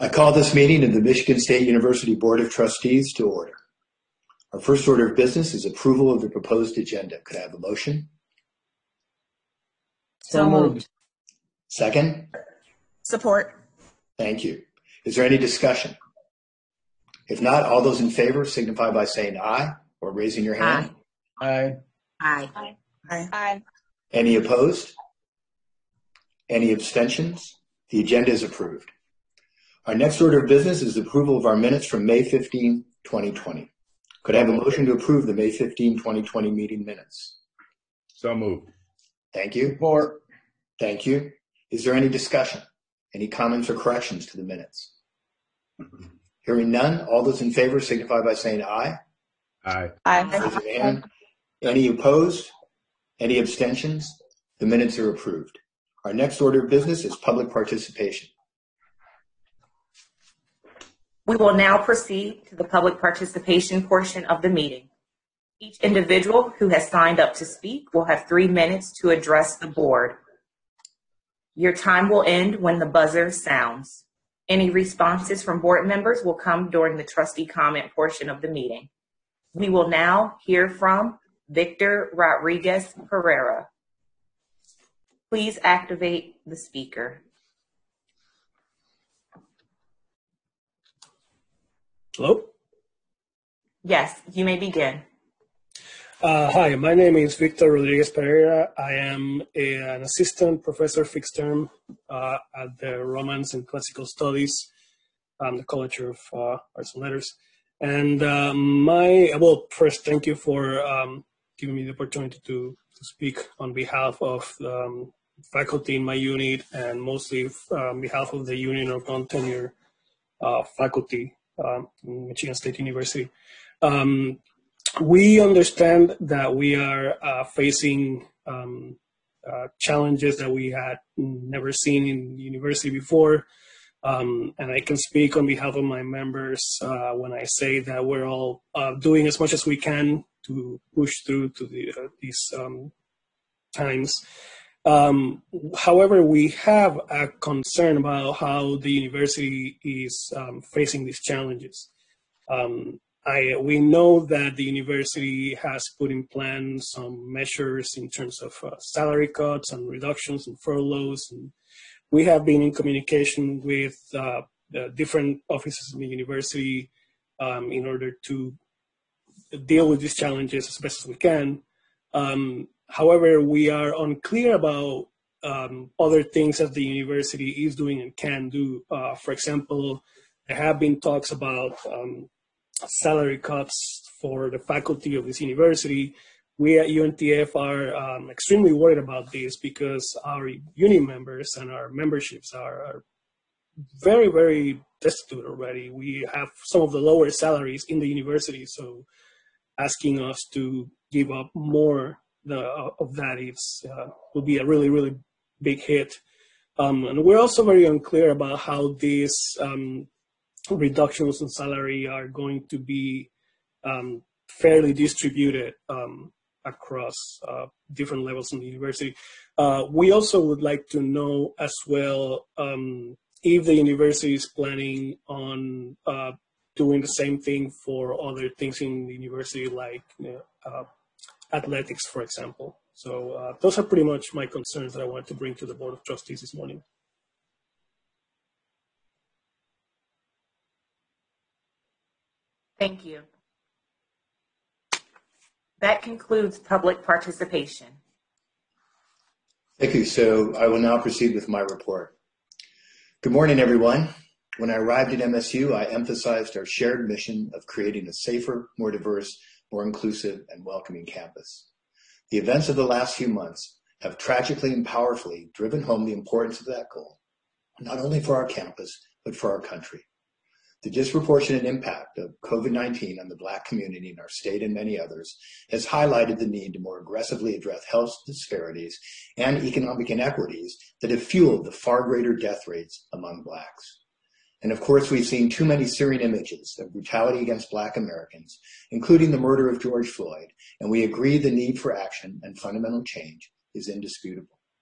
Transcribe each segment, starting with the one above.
I call this meeting of the Michigan State University Board of Trustees to order. Our first order of business is approval of the proposed agenda. Could I have a motion? So moved. Second? Support. Thank you. Is there any discussion? If not, all those in favor signify by saying aye or raising your hand. Aye. Aye. Aye. Aye. Aye. Any opposed? Any abstentions? The agenda is approved. Our next order of business is approval of our minutes from May 15, 2020. Could I have a motion to approve the May 15, 2020 meeting minutes? So moved. Thank you. Support. Thank you. Is there any discussion? Any comments or corrections to the minutes? Hearing none, all those in favor signify by saying aye. Aye. Aye. Raise your hand. Any opposed? Any abstentions? The minutes are approved. Our next order of business is public participation. We will now proceed to the public participation portion of the meeting. Each individual who has signed up to speak will have 3 minutes to address the board. Your time will end when the buzzer sounds. Any responses from board members will come during the trustee comment portion of the meeting. We will now hear from Victor Rodriguez Pereira. Please activate the speaker. Hello? Yes, you may begin. Hi, my name is Victor Rodriguez Pereira. I am an assistant professor fixed term at the Romance and Classical Studies, the College of Arts and Letters. And first, thank you for giving me the opportunity to speak on behalf of faculty in my unit and mostly on behalf of the Union of Non-Tenure Faculty in Michigan State University. We understand that we are facing challenges that we had never seen in the university before. And I can speak on behalf of my members when I say that we're all doing as much as we can to push through to these times. However, we have a concern about how the university is facing these challenges. We know that the university has put in plan some measures in terms of salary cuts and reductions and furloughs. And we have been in communication with the different offices in the university in order to deal with these challenges as best as we can. However, we are unclear about other things that the university is doing and can do. For example, there have been talks about salary cuts for the faculty of this university. We at UNTF are extremely worried about this because our union members and our memberships are very, very destitute already. We have some of the lower salaries in the university, so asking us to give up more of that will be a really, really big hit. And we're also very unclear about how these reductions in salary are going to be fairly distributed across different levels in the university. We also would like to know as well if the university is planning on doing the same thing for other things in the university, like athletics, for example. So those are pretty much my concerns that I wanted to bring to the Board of Trustees this morning. Thank you. That concludes public participation. Thank you. So I will now proceed with my report. Good morning, everyone. When I arrived at MSU, I emphasized our shared mission of creating a safer, more diverse, more inclusive, and welcoming campus. The events of the last few months have tragically and powerfully driven home the importance of that goal, not only for our campus, but for our country. The disproportionate impact of COVID-19 on the Black community in our state and many others has highlighted the need to more aggressively address health disparities and economic inequities that have fueled the far greater death rates among Blacks. And of course, we've seen too many searing images of brutality against Black Americans, including the murder of George Floyd, and we agree the need for action and fundamental change is indisputable.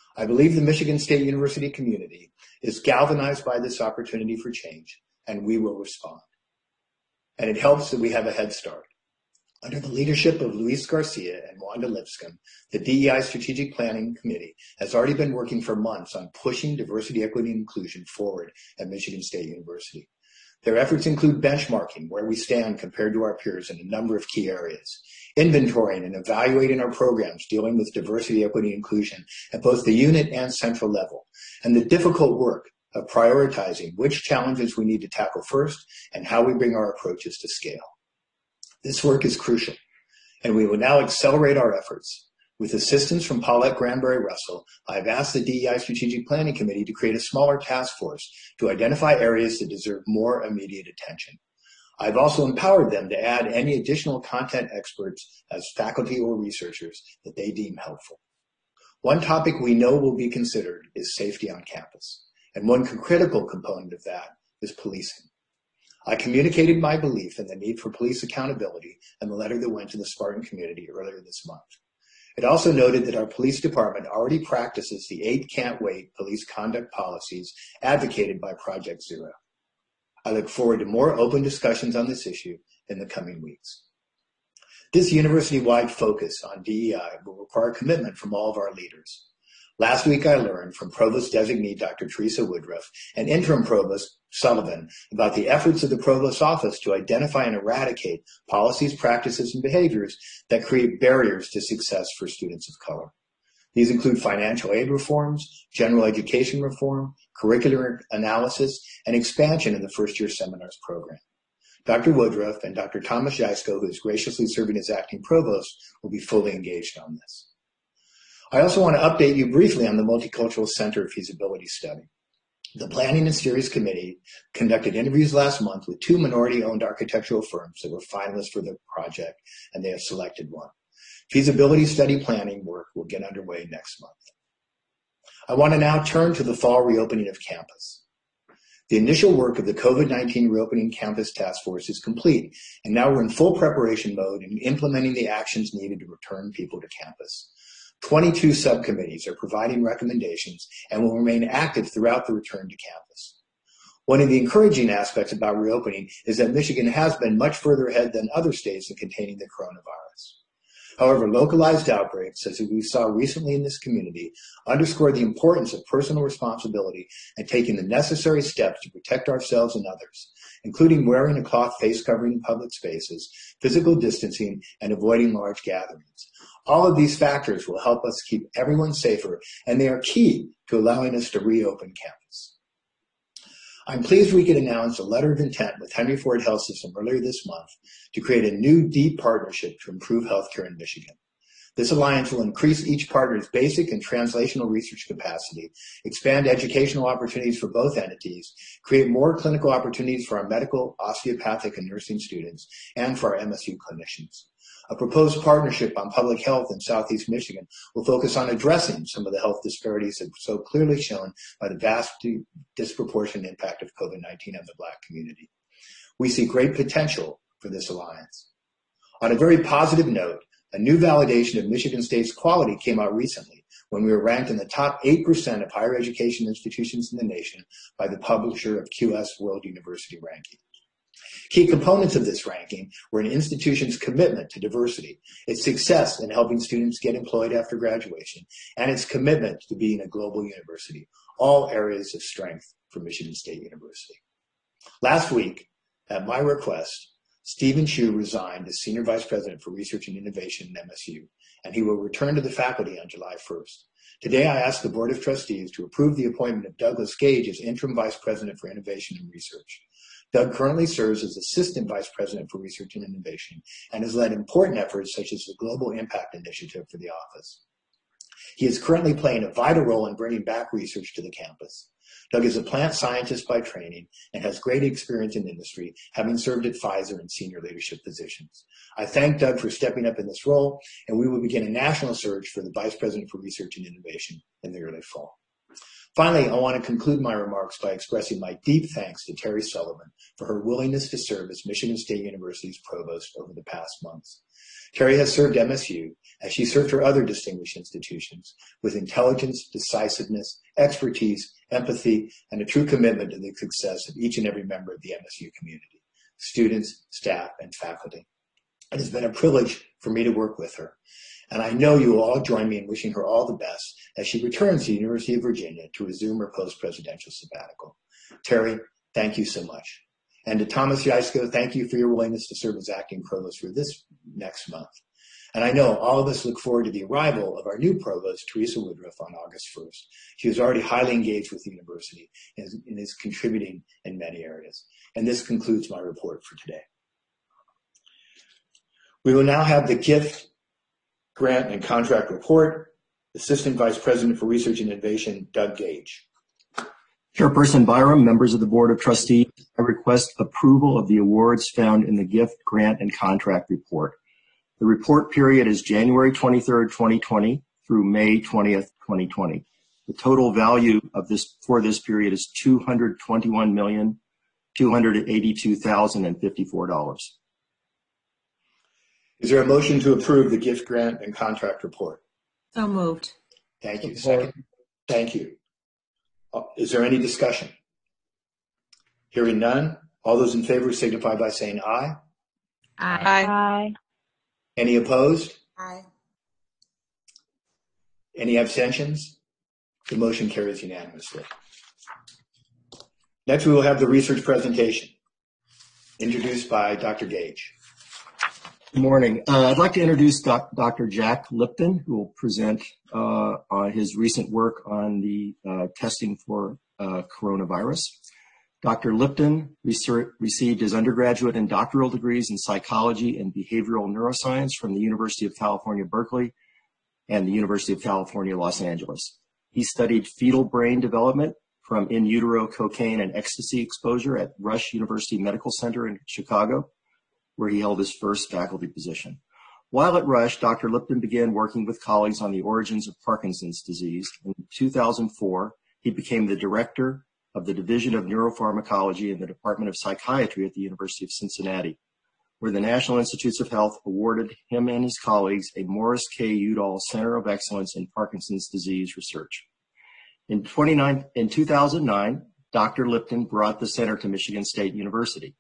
I believe the Michigan State University community is galvanized by this opportunity for change, and we will respond. And it helps that we have a head start. Under the leadership of Luis Garcia and Wanda Lipscomb, the DEI Strategic Planning Committee has already been working for months on pushing diversity, equity, and inclusion forward at Michigan State University. Their efforts include benchmarking where we stand compared to our peers in a number of key areas, inventorying and evaluating our programs dealing with diversity, equity, and inclusion at both the unit and central level, and the difficult work of prioritizing which challenges we need to tackle first and how we bring our approaches to scale. This work is crucial, and we will now accelerate our efforts. With assistance from Paulette Granberry Russell, I've asked the DEI Strategic Planning Committee to create a smaller task force to identify areas that deserve more immediate attention. I've also empowered them to add any additional content experts as faculty or researchers that they deem helpful. One topic we know will be considered is safety on campus, and one critical component of that is policing. I communicated my belief in the need for police accountability in the letter that went to the Spartan community earlier this month. It also noted that our police department already practices the 8 can't wait police conduct policies advocated by Project Zero. I look forward to more open discussions on this issue in the coming weeks. This university-wide focus on DEI will require commitment from all of our leaders. Last week, I learned from Provost Designee Dr. Teresa Woodruff and Interim Provost Sullivan about the efforts of the Provost's office to identify and eradicate policies, practices, and behaviors that create barriers to success for students of color. These include financial aid reforms, general education reform, curricular analysis, and expansion of the first-year seminars program. Dr. Woodruff and Dr. Thomas Jasko, who is graciously serving as acting provost, will be fully engaged on this. I also want to update you briefly on the Multicultural Center feasibility study. The Planning and Steering Committee conducted interviews last month with 2 minority-owned architectural firms that were finalists for the project, and they have selected one. Feasibility study planning work will get underway next month. I want to now turn to the fall reopening of campus. The initial work of the COVID-19 Reopening Campus Task Force is complete, and now we're in full preparation mode in implementing the actions needed to return people to campus. 22 subcommittees are providing recommendations and will remain active throughout the return to campus. One of the encouraging aspects about reopening is that Michigan has been much further ahead than other states in containing the coronavirus. However, localized outbreaks, as we saw recently in this community, underscore the importance of personal responsibility and taking the necessary steps to protect ourselves and others, including wearing a cloth face covering in public spaces, physical distancing, and avoiding large gatherings. All of these factors will help us keep everyone safer, and they are key to allowing us to reopen campus. I'm pleased we could announce a letter of intent with Henry Ford Health System earlier this month to create a new deep partnership to improve healthcare in Michigan. This alliance will increase each partner's basic and translational research capacity, expand educational opportunities for both entities, create more clinical opportunities for our medical, osteopathic, and nursing students, and for our MSU clinicians. A proposed partnership on public health in Southeast Michigan will focus on addressing some of the health disparities that were so clearly shown by the vast disproportionate impact of COVID-19 on the Black community. We see great potential for this alliance. On a very positive note, a new validation of Michigan State's quality came out recently when we were ranked in the top 8% of higher education institutions in the nation by the publisher of QS World University Ranking. Key components of this ranking were an institution's commitment to diversity, its success in helping students get employed after graduation, and its commitment to being a global university, all areas of strength for Michigan State University. Last week, at my request, Stephen Chu resigned as Senior Vice President for Research and Innovation at MSU, and he will return to the faculty on July 1st. Today, I ask the Board of Trustees to approve the appointment of Douglas Gage as Interim Vice President for Innovation and Research. Doug currently serves as Assistant Vice President for Research and Innovation and has led important efforts such as the Global Impact Initiative for the office. He is currently playing a vital role in bringing back research to the campus. Doug is a plant scientist by training and has great experience in industry, having served at Pfizer in senior leadership positions. I thank Doug for stepping up in this role, and we will begin a national search for the Vice President for Research and Innovation in the early fall. Finally, I want to conclude my remarks by expressing my deep thanks to Terry Sullivan for her willingness to serve as Michigan State University's provost over the past months. Terry has served MSU as she served her other distinguished institutions with intelligence, decisiveness, expertise, empathy, and a true commitment to the success of each and every member of the MSU community, students, staff, and faculty. It has been a privilege for me to work with her, and I know you will all join me in wishing her all the best as she returns to the University of Virginia to resume her post-presidential sabbatical. Terry, thank you so much. And to Thomas Yaisko, thank you for your willingness to serve as acting provost for this next month. And I know all of us look forward to the arrival of our new provost, Teresa Woodruff, on August 1st. She is already highly engaged with the university and is contributing in many areas. And this concludes my report for today. We will now have the gift, grant, and contract report. Assistant Vice President for Research and Innovation, Doug Gage. Chairperson Byram, members of the Board of Trustees, I request approval of the awards found in the gift, grant, and contract report. The report period is January 23rd, 2020 through May 20th, 2020. The total value of this for this period is $221,282,054. Is there a motion to approve the gift, grant, and contract report? So moved. Thank you. Second. Thank you. Is there any discussion? Hearing none, all those in favor signify by saying aye. Aye. Any opposed? Aye. Any abstentions? The motion carries unanimously. Next, we will have the research presentation introduced by Dr. Gage. Good morning. I'd like to introduce Dr. Jack Lipton, who will present on his recent work on the testing for coronavirus. Dr. Lipton received his undergraduate and doctoral degrees in psychology and behavioral neuroscience from the University of California, Berkeley, and the University of California, Los Angeles. He studied fetal brain development from in utero cocaine and ecstasy exposure at Rush University Medical Center in Chicago, where he held his first faculty position. While at Rush, Dr. Lipton began working with colleagues on the origins of Parkinson's disease. In 2004, he became the director of the Division of Neuropharmacology in the Department of Psychiatry at the University of Cincinnati, where the National Institutes of Health awarded him and his colleagues a Morris K. Udall Center of Excellence in Parkinson's Disease Research. In 2009, Dr. Lipton brought the center to Michigan State University.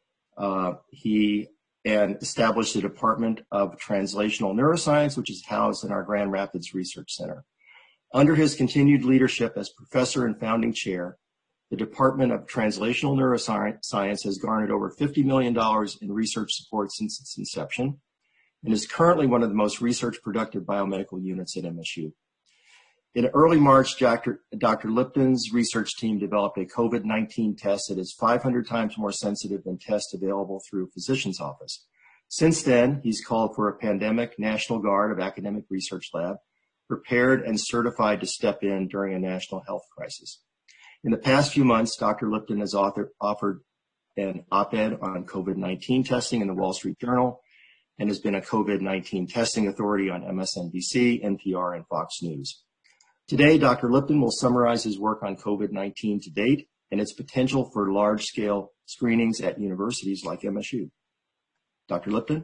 He established the Department of Translational Neuroscience, which is housed in our Grand Rapids Research Center. Under his continued leadership as professor and founding chair, the Department of Translational Neuroscience has garnered over $50 million in research support since its inception and is currently one of the most research-productive biomedical units at MSU. In early March, Dr. Lipton's research team developed a COVID-19 test that is 500 times more sensitive than tests available through a physician's office. Since then, he's called for a pandemic National Guard of Academic Research Lab, prepared and certified to step in during a national health crisis. In the past few months, Dr. Lipton has offered an op-ed on COVID-19 testing in the Wall Street Journal and has been a COVID-19 testing authority on MSNBC, NPR, and Fox News. Today, Dr. Lipton will summarize his work on COVID-19 to date and its potential for large-scale screenings at universities like MSU. Dr. Lipton?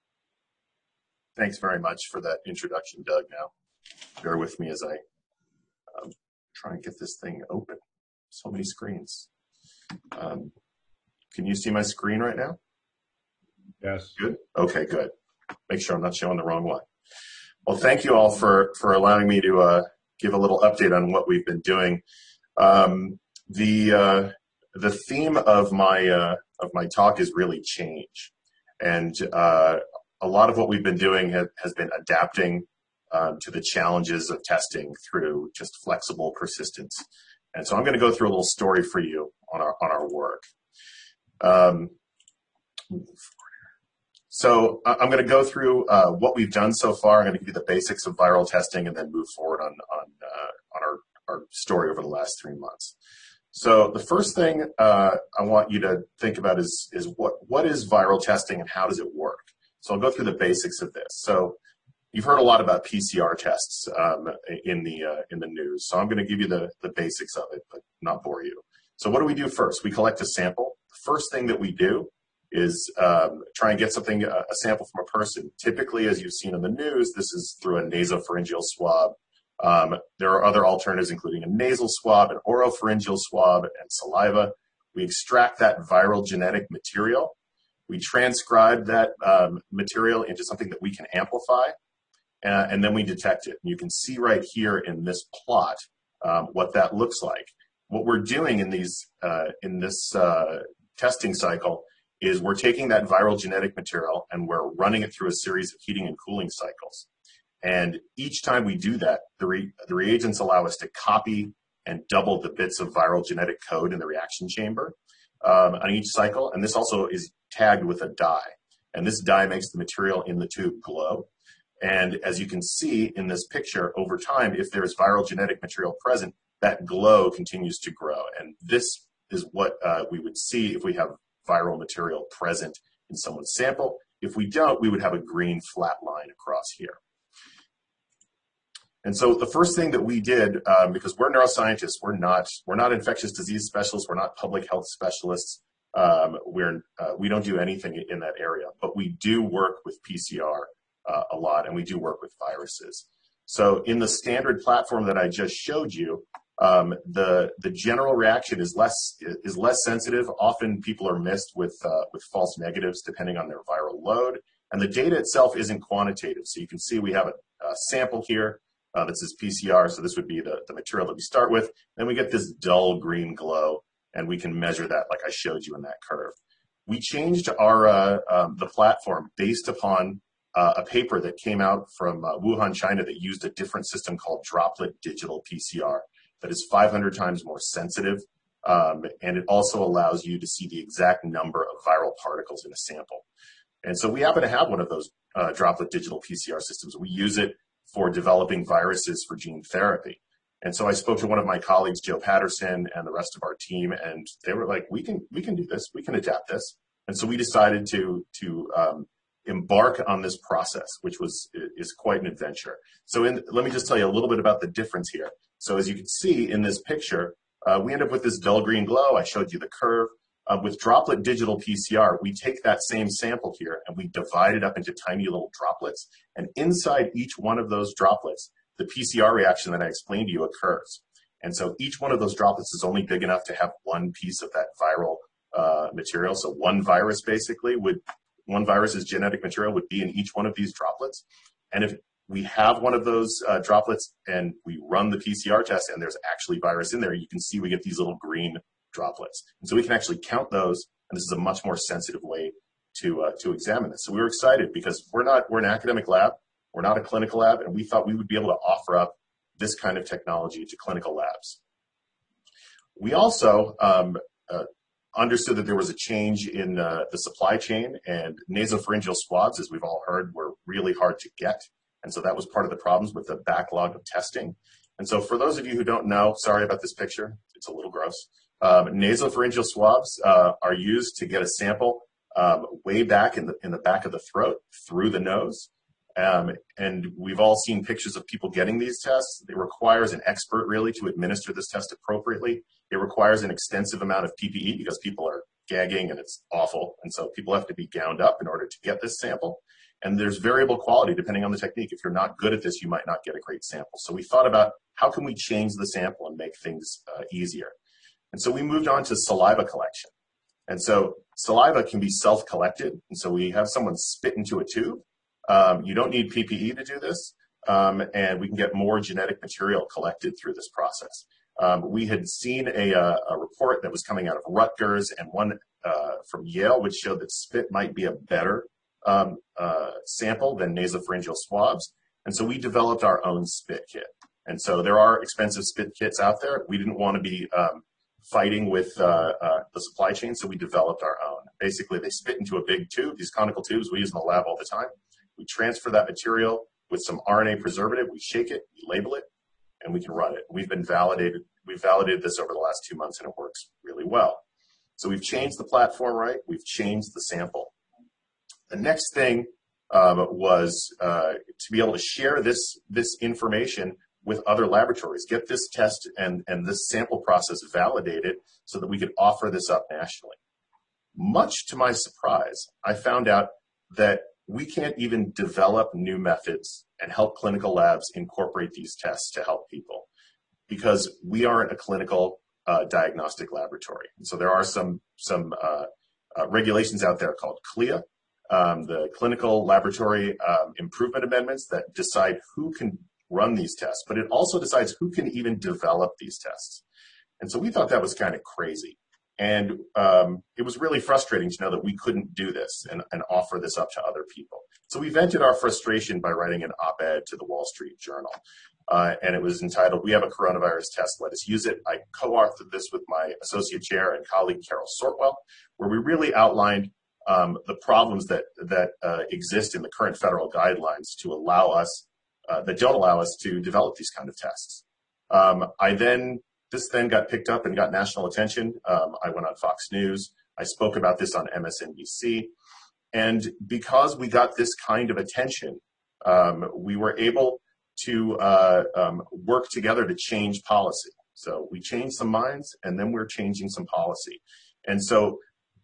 Thanks very much for that introduction, Doug. Now, bear with me as I try and get this thing open. So many screens. Can you see my screen right now? Yes. Good. Okay, good. Make sure I'm not showing the wrong one. Well, thank you all for allowing me to give a little update on what we've been doing. The theme of my talk is really change, and a lot of what we've been doing has been adapting to the challenges of testing through just flexible persistence. And so I'm going to go through a little story for you on our work. So I'm going to go through what we've done so far. I'm going to give you the basics of viral testing and then move forward on our story over the last 3 months. So the first thing I want you to think about is what is viral testing and how does it work? So I'll go through the basics of this. So you've heard a lot about PCR tests in the news. So I'm going to give you the basics of it, but not bore you. So what do we do first? We collect a sample. The first thing that we do is try and get something, a sample from a person. Typically, as you've seen in the news, this is through a nasopharyngeal swab. There are other alternatives, including a nasal swab, an oropharyngeal swab, and saliva. We extract that viral genetic material. We transcribe that material into something that we can amplify, and then we detect it. And you can see right here in this plot what that looks like. What we're doing in these in this testing cycle is we're taking that viral genetic material and we're running it through a series of heating and cooling cycles. And each time we do that, the reagents allow us to copy and double the bits of viral genetic code in the reaction chamber on each cycle. And this also is tagged with a dye. And this dye makes the material in the tube glow. And as you can see in this picture, over time, if there's viral genetic material present, that glow continues to grow. And this is what we would see if we have viral material present in someone's sample. If we don't, we would have a green flat line across here. And so the first thing that we did, because we're neuroscientists, we're not infectious disease specialists, we're not public health specialists, we don't do anything in that area, but we do work with PCR a lot, and we do work with viruses. So in the standard platform that I just showed you, the general reaction is less sensitive. Often people are missed with false negatives depending on their viral load, and the data itself isn't quantitative. So you can see we have a sample here. This is PCR, so this would be the material that we start with. Then we get this dull green glow, and we can measure that like I showed you in that curve. We changed our the platform based upon a paper that came out from Wuhan, China, that used a different system called droplet digital PCR that is 500 times more sensitive, and it also allows you to see the exact number of viral particles in a sample. And so we happen to have one of those droplet digital PCR systems. We use it for developing viruses for gene therapy. And so I spoke to one of my colleagues, Joe Patterson, and the rest of our team, and they were like, we can do this, we can adapt this. And so we decided to embark on this process, which is quite an adventure. So let me just tell you a little bit about the difference here. So as you can see in this picture, we end up with this dull green glow. I showed you the curve. With droplet digital PCR, we take that same sample here and we divide it up into tiny little droplets. And inside each one of those droplets, the PCR reaction that I explained to you occurs. And so each one of those droplets is only big enough to have one piece of that viral material. So one virus's genetic material would be in each one of these droplets. And if we have one of those droplets and we run the PCR test and there's actually virus in there, you can see we get these little green droplets. And so we can actually count those, and this is a much more sensitive way to examine this. So we were excited because we're an academic lab, we're not a clinical lab, and we thought we would be able to offer up this kind of technology to clinical labs. We also understood that there was a change in the supply chain, and nasopharyngeal swabs, as we've all heard, were really hard to get. And so that was part of the problems with the backlog of testing. And so for those of you who don't know, sorry about this picture, it's a little gross. Nasopharyngeal swabs are used to get a sample way back in the back of the throat through the nose. And we've all seen pictures of people getting these tests. It requires an expert really to administer this test appropriately. It requires an extensive amount of PPE because people are gagging and it's awful. And so people have to be gowned up in order to get this sample. And there's variable quality depending on the technique. If you're not good at this, you might not get a great sample. So we thought about how can we change the sample and make things easier. And so we moved on to saliva collection. And so saliva can be self-collected. And so we have someone spit into a tube. You don't need PPE to do this. And we can get more genetic material collected through this process. We had seen a report that was coming out of Rutgers and one from Yale, which showed that spit might be a better sample than nasopharyngeal swabs. And so we developed our own spit kit. And so there are expensive spit kits out there. We didn't want to be fighting with the supply chain, so we developed our own. Basically, they spit into a big tube, these conical tubes we use in the lab all the time. We transfer that material with some RNA preservative, we shake it, we label it, and we can run it. We've validated this over the last 2 months, and it works really well. So we've changed the platform, right? We've changed the sample. The next thing was to be able to share this information with other laboratories, get this test and this sample process validated so that we could offer this up nationally. much to my surprise, I found out that we can't even develop new methods and help clinical labs incorporate these tests to help people because we aren't a clinical diagnostic laboratory. And so there are some regulations out there called CLIA, the Clinical Laboratory Improvement Amendments, that decide who can run these tests, but it also decides who can even develop these tests. And so we thought that was kind of crazy. And it was really frustrating to know that we couldn't do this and offer this up to other people. So we vented our frustration by writing an op-ed to the Wall Street Journal. And it was entitled, "We have a coronavirus test, let us use it." I co-authored this with my associate chair and colleague, Carol Sortwell, where we really outlined the problems that exist in the current federal guidelines to allow us, that don't allow us to develop these kind of tests. This then got picked up and got national attention. I went on Fox News. I spoke about this on MSNBC. And because we got this kind of attention, we were able to work together to change policy. So we changed some minds, and then we're changing some policy. And so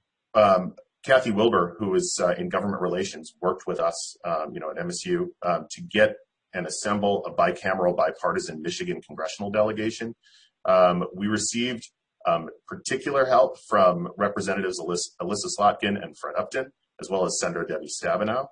Kathy Wilbur, who is in government relations, worked with us at MSU to get and assemble a bicameral, bipartisan Michigan congressional delegation. We received particular help from Representatives Alyssa Slotkin and Fred Upton, as well as Senator Debbie Stabenow.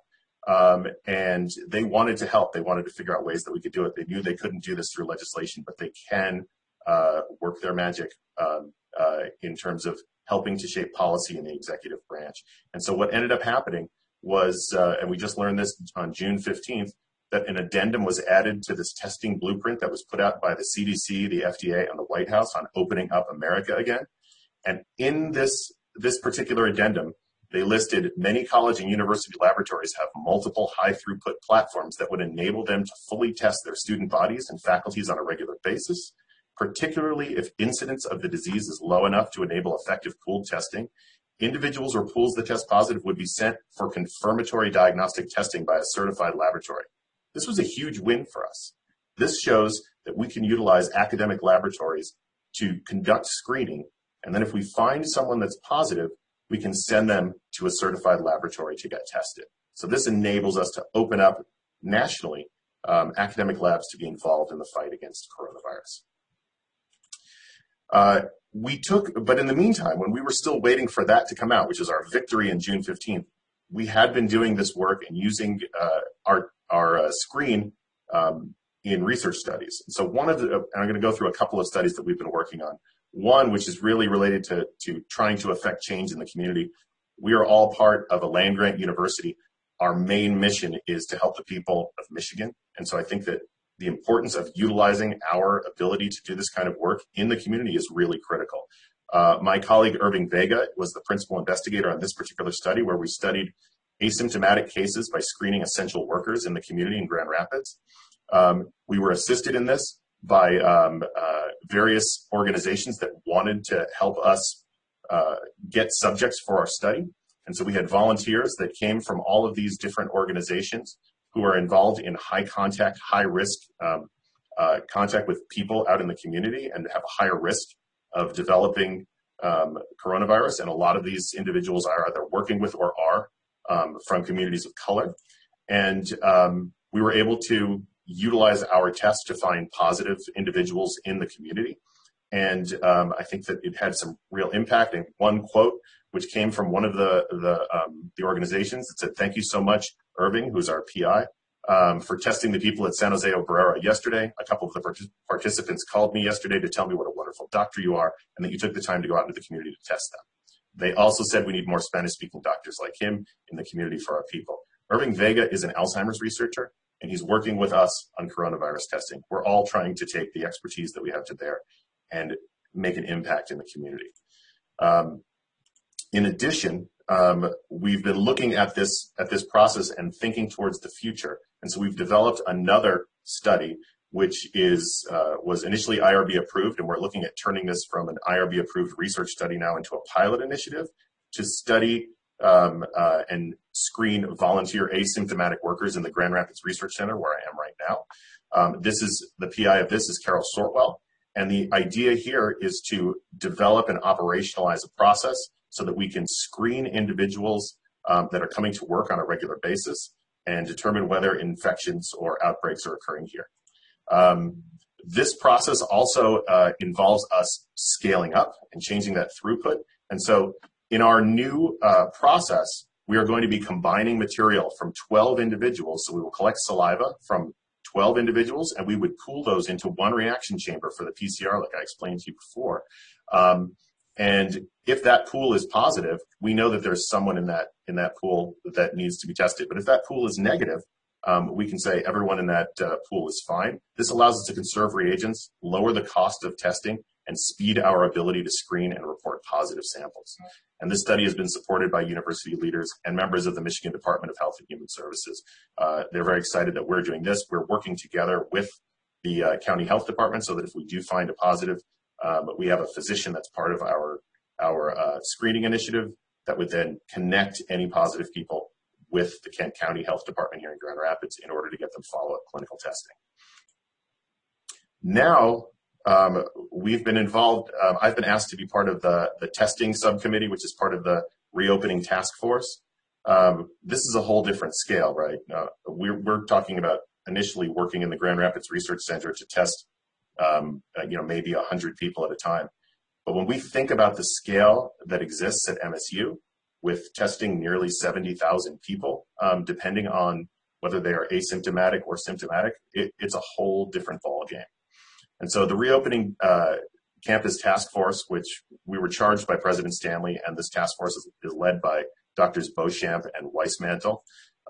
And they wanted to help. They wanted to figure out ways that we could do it. They knew they couldn't do this through legislation, but they can work their magic in terms of helping to shape policy in the executive branch. And so what ended up happening was, and we just learned this on June 15th, that an addendum was added to this testing blueprint that was put out by the CDC, the FDA, and the White House on opening up America again. And in this particular addendum, they listed many college and university laboratories have multiple high throughput platforms that would enable them to fully test their student bodies and faculties on a regular basis, particularly if incidence of the disease is low enough to enable effective pooled testing. Individuals or pools that test positive would be sent for confirmatory diagnostic testing by a certified laboratory. This was a huge win for us. This shows that we can utilize academic laboratories to conduct screening, and then if we find someone that's positive, we can send them to a certified laboratory to get tested. So this enables us to open up nationally academic labs to be involved in the fight against coronavirus. But in the meantime, when we were still waiting for that to come out, which is our victory in June 15th, we had been doing this work and using our screen in research studies. So and I'm going to go through a couple of studies that we've been working on. One, which is really related to trying to affect change in the community. We are all part of a land-grant university. Our main mission is to help the people of Michigan. And so I think that the importance of utilizing our ability to do this kind of work in the community is really critical. My colleague Irving Vega was the principal investigator on this particular study, where we studied asymptomatic cases by screening essential workers in the community in Grand Rapids. We were assisted in this by various organizations that wanted to help us get subjects for our study. And so we had volunteers that came from all of these different organizations who are involved in high contact, high risk contact with people out in the community and have a higher risk of developing coronavirus. And a lot of these individuals are either working with or are from communities of color. And we were able to utilize our test to find positive individuals in the community. And I think that it had some real impact. And one quote, which came from one of the organizations, that said, "Thank you so much, Irving," who's our PI, for testing the people at San Jose Obrera yesterday. A couple of the participants called me yesterday to tell me what a wonderful doctor you are and that you took the time to go out into the community to test them. They also said we need more Spanish-speaking doctors like him in the community for our people. Irving Vega is an Alzheimer's researcher, and he's working with us on coronavirus testing. We're all trying to take the expertise that we have to there and make an impact in the community. In addition, we've been looking at this process and thinking towards the future. And so we've developed another study, which was initially IRB approved, and we're looking at turning this from an IRB approved research study now into a pilot initiative to study and screen volunteer asymptomatic workers in the Grand Rapids Research Center, where I am right now. The PI of this is Carol Sortwell. And the idea here is to develop and operationalize a process so that we can screen individuals that are coming to work on a regular basis and determine whether infections or outbreaks are occurring here. This process also involves us scaling up and changing that throughput. And so in our new process, we are going to be combining material from 12 individuals. So we will collect saliva from 12 individuals, and we would pool those into one reaction chamber for the PCR, like I explained to you before. And if that pool is positive, we know that there's someone in that pool that needs to be tested. But if that pool is negative, we can say everyone in that pool is fine. This allows us to conserve reagents, lower the cost of testing, and speed our ability to screen and report positive samples. And this study has been supported by university leaders and members of the Michigan Department of Health and Human Services. They're very excited that we're doing this. We're working together with the county health department so that if we do find a positive, we have a physician that's part of our screening initiative that would then connect any positive people with the Kent County Health Department here in Grand Rapids in order to get them follow-up clinical testing. Now, we've been involved, I've been asked to be part of the testing subcommittee, which is part of the reopening task force. This is a whole different scale, right? We're talking about initially working in the Grand Rapids Research Center to test, maybe 100 people at a time. But when we think about the scale that exists at MSU, with testing nearly 70,000 people, depending on whether they are asymptomatic or symptomatic, it's a whole different ballgame. And so the reopening campus task force, which we were charged by President Stanley, and this task force is led by Drs. Beauchamp and Weissmantel.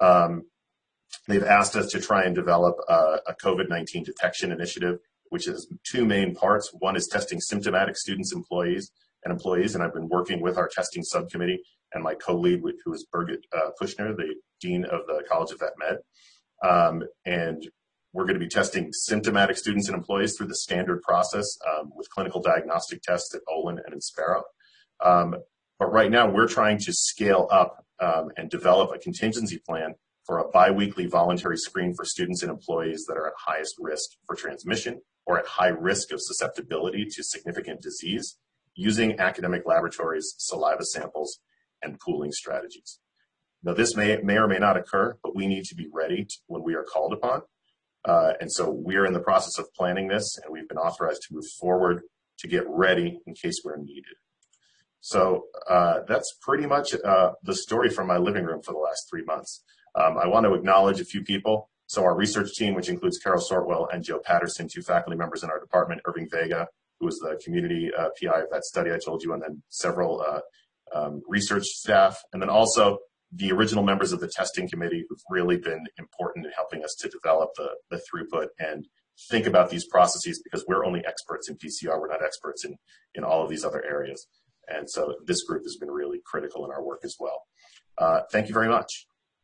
They've asked us to try and develop a COVID-19 detection initiative, which is two main parts. One is testing symptomatic students, employees, and I've been working with our testing subcommittee and my co-lead, who is Birgit Kushner, the Dean of the College of Vet Med. And we're going to be testing symptomatic students and employees through the standard process with clinical diagnostic tests at Olin and in Sparrow. But right now, we're trying to scale up and develop a contingency plan for a biweekly voluntary screen for students and employees that are at highest risk for transmission or at high risk of susceptibility to significant disease, using academic laboratories, saliva samples, and pooling strategies. Now, this may or may not occur, but we need to be ready when we are called upon. And so we're in the process of planning this, and we've been authorized to move forward to get ready in case we're needed. So that's pretty much the story from my living room for the last 3 months. I want to acknowledge a few people. So our research team, which includes Carol Sortwell and Joe Patterson, two faculty members in our department, Irving Vega, who was the community PI of that study I told you, and then several research staff, and then also the original members of the testing committee who've really been important in helping us to develop the throughput and think about these processes, because we're only experts in PCR. We're not experts in all of these other areas. And so this group has been really critical in our work as well. Thank you very much.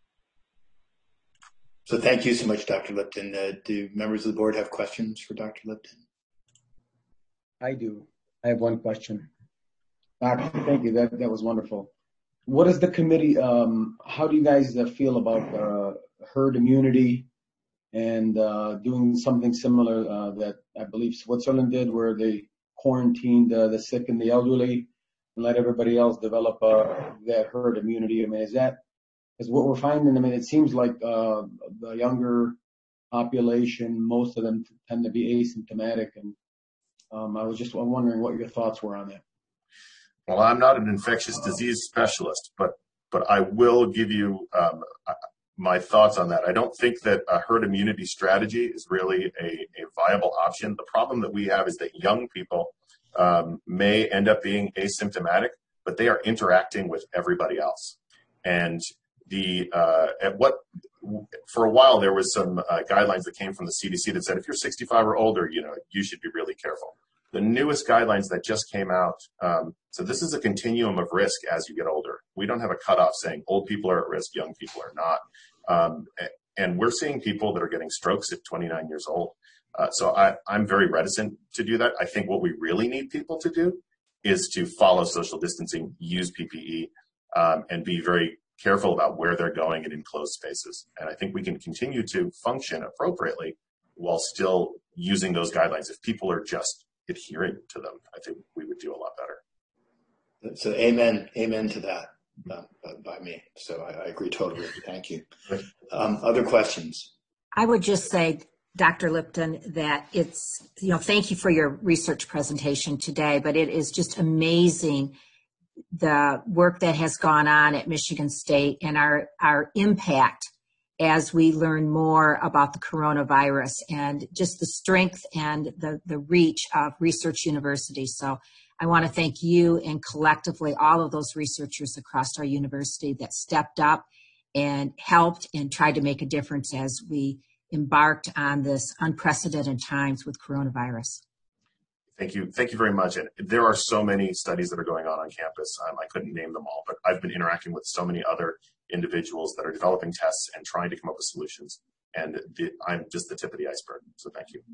So thank you so much, Dr. Lipton. Do members of the board have questions for Dr. Lipton? I do. I have one question. Doctor, thank you. That was wonderful. What is the committee, how do you guys feel about herd immunity and doing something similar that I believe Switzerland did, where they quarantined the sick and the elderly and let everybody else develop that herd immunity? I mean, is what we're finding? I mean, it seems like the younger population, most of them tend to be asymptomatic, and I'm wondering what your thoughts were on that. Well, I'm not an infectious disease specialist, but I will give you my thoughts on that. I don't think that a herd immunity strategy is really a viable option. The problem that we have is that young people may end up being asymptomatic, but they are interacting with everybody else. And for a while there was some guidelines that came from the CDC that said if you're 65 or older, you should be really careful. The newest guidelines that just came out, so this is a continuum of risk as you get older. We don't have a cutoff saying old people are at risk, young people are not. And we're seeing people that are getting strokes at 29 years old. So I'm very reticent to do that. I think what we really need people to do is to follow social distancing, use PPE, and be very careful about where they're going in enclosed spaces. And I think we can continue to function appropriately while still using those guidelines. If people are just adhering to them, I think we would do a lot better. So amen to that by me. So I agree totally. Thank you. Other questions? I would just say, Dr. Lipton, that it's, thank you for your research presentation today, but it is just amazing the work that has gone on at Michigan State and our impact as we learn more about the coronavirus and just the strength and the reach of Research University. So I want to thank you and collectively all of those researchers across our university that stepped up and helped and tried to make a difference as we embarked on this unprecedented times with coronavirus. Thank you. Thank you very much. And there are so many studies that are going on campus. I couldn't name them all, but I've been interacting with so many other individuals that are developing tests and trying to come up with solutions. And I'm just the tip of the iceberg. So thank you.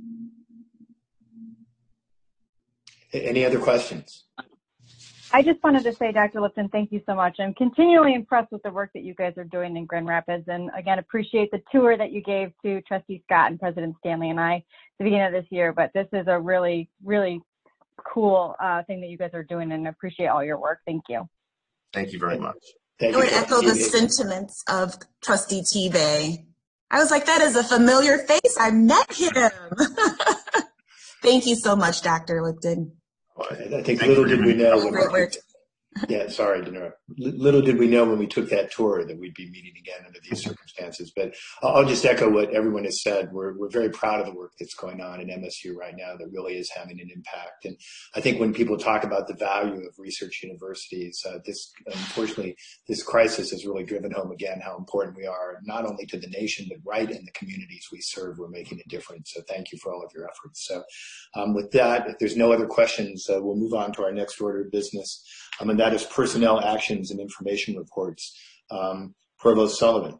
Any other questions? I just wanted to say, Dr. Lipton, thank you so much. I'm continually impressed with the work that you guys are doing in Grand Rapids. And again, appreciate the tour that you gave to Trustee Scott and President Stanley and I at the beginning of this year. But this is a really, really cool thing that you guys are doing, and appreciate all your work. Thank you. Thank you very much. I would echo the sentiments of Trustee Tebay. I was like, that is a familiar face. I met him. Thank you so much, Dr. Lipton. I think little did we know when sorry to interrupt. Little did we know when we took that tour that we'd be meeting again under these circumstances. But I'll just echo what everyone has said. We're very proud of the work that's going on in MSU right now that really is having an impact. And I think when people talk about the value of research universities, unfortunately, this crisis has really driven home again how important we are, not only to the nation, but right in the communities we serve. We're making a difference. So thank you for all of your efforts. So with that, if there's no other questions, we'll move on to our next order of business. And that is personnel actions and information reports. Provost Sullivan.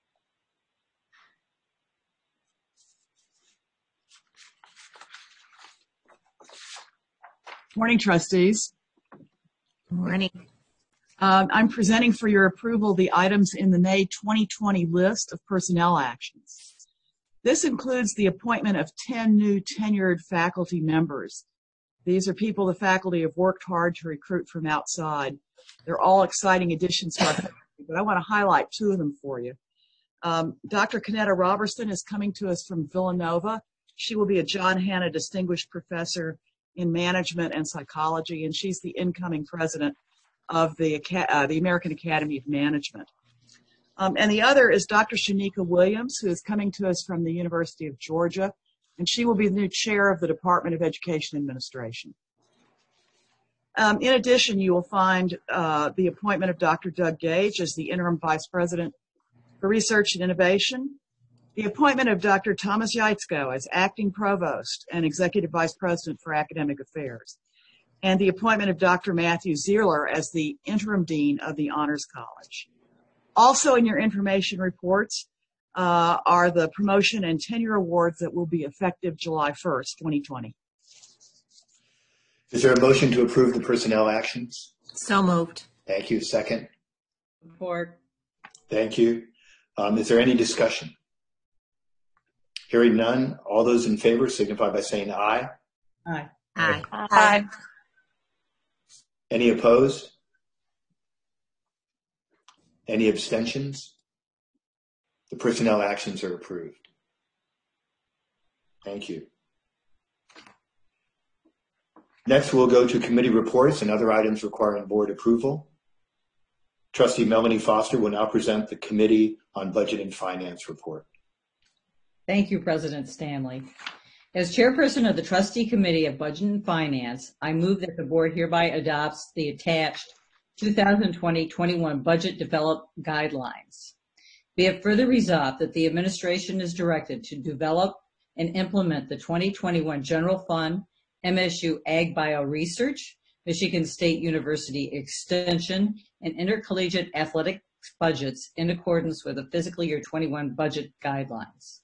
Morning, trustees. Good morning. I'm presenting for your approval the items in the May 2020 list of personnel actions. This includes the appointment of 10 new tenured faculty members. These are people the faculty have worked hard to recruit from outside. They're all exciting additions to our faculty, but I want to highlight two of them for you. Dr. Kanetta Robertson is coming to us from Villanova. She will be a John Hanna Distinguished Professor in Management and Psychology, and she's the incoming president of the American Academy of Management. And the other is Dr. Shanika Williams, who is coming to us from the University of Georgia, and she will be the new chair of the Department of Education Administration. In addition, you will find the appointment of Dr. Doug Gage as the interim vice president for research and innovation, the appointment of Dr. Thomas Yaitzko as acting provost and executive vice president for academic affairs, and the appointment of Dr. Matthew Zierler as the interim dean of the Honors College. Also in your information reports are the promotion and tenure awards that will be effective July 1st, 2020. Is there a motion to approve the personnel actions? So moved. Thank you. Second? Support. Thank you. Is there any discussion? Hearing none, all those in favor signify by saying aye. Aye. Aye. Aye. Any opposed? Any abstentions? The personnel actions are approved. Thank you. Next, we'll go to committee reports and other items requiring board approval. Trustee Melanie Foster will now present the Committee on Budget and Finance report. Thank you, President Stanley. As chairperson of the Trustee Committee of Budget and Finance, I move that the board hereby adopts the attached 2020-21 Budget Develop Guidelines. Be it further resolved that the administration is directed to develop and implement the 2021 General Fund, MSU Ag Bio Research, Michigan State University Extension, and intercollegiate athletics budgets in accordance with the fiscal year 21 budget guidelines.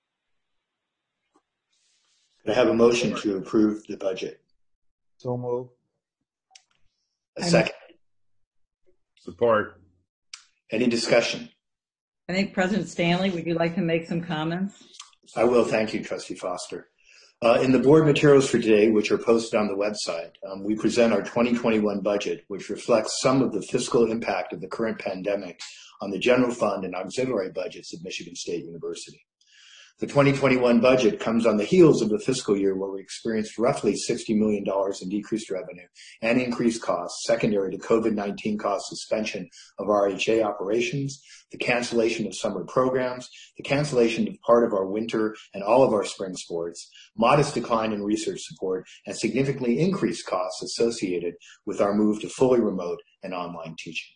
Could I have a motion to approve the budget? So moved. A second. Support. Any discussion? I think President Stanley, would you like to make some comments? I will. Thank you, Trustee Foster. In the board materials for today, which are posted on the website, we present our 2021 budget, which reflects some of the fiscal impact of the current pandemic on the general fund and auxiliary budgets of Michigan State University. The 2021 budget comes on the heels of a fiscal year where we experienced roughly $60 million in decreased revenue and increased costs secondary to COVID-19 cost suspension of RHA operations, the cancellation of summer programs, the cancellation of part of our winter and all of our spring sports, modest decline in research support, and significantly increased costs associated with our move to fully remote and online teaching.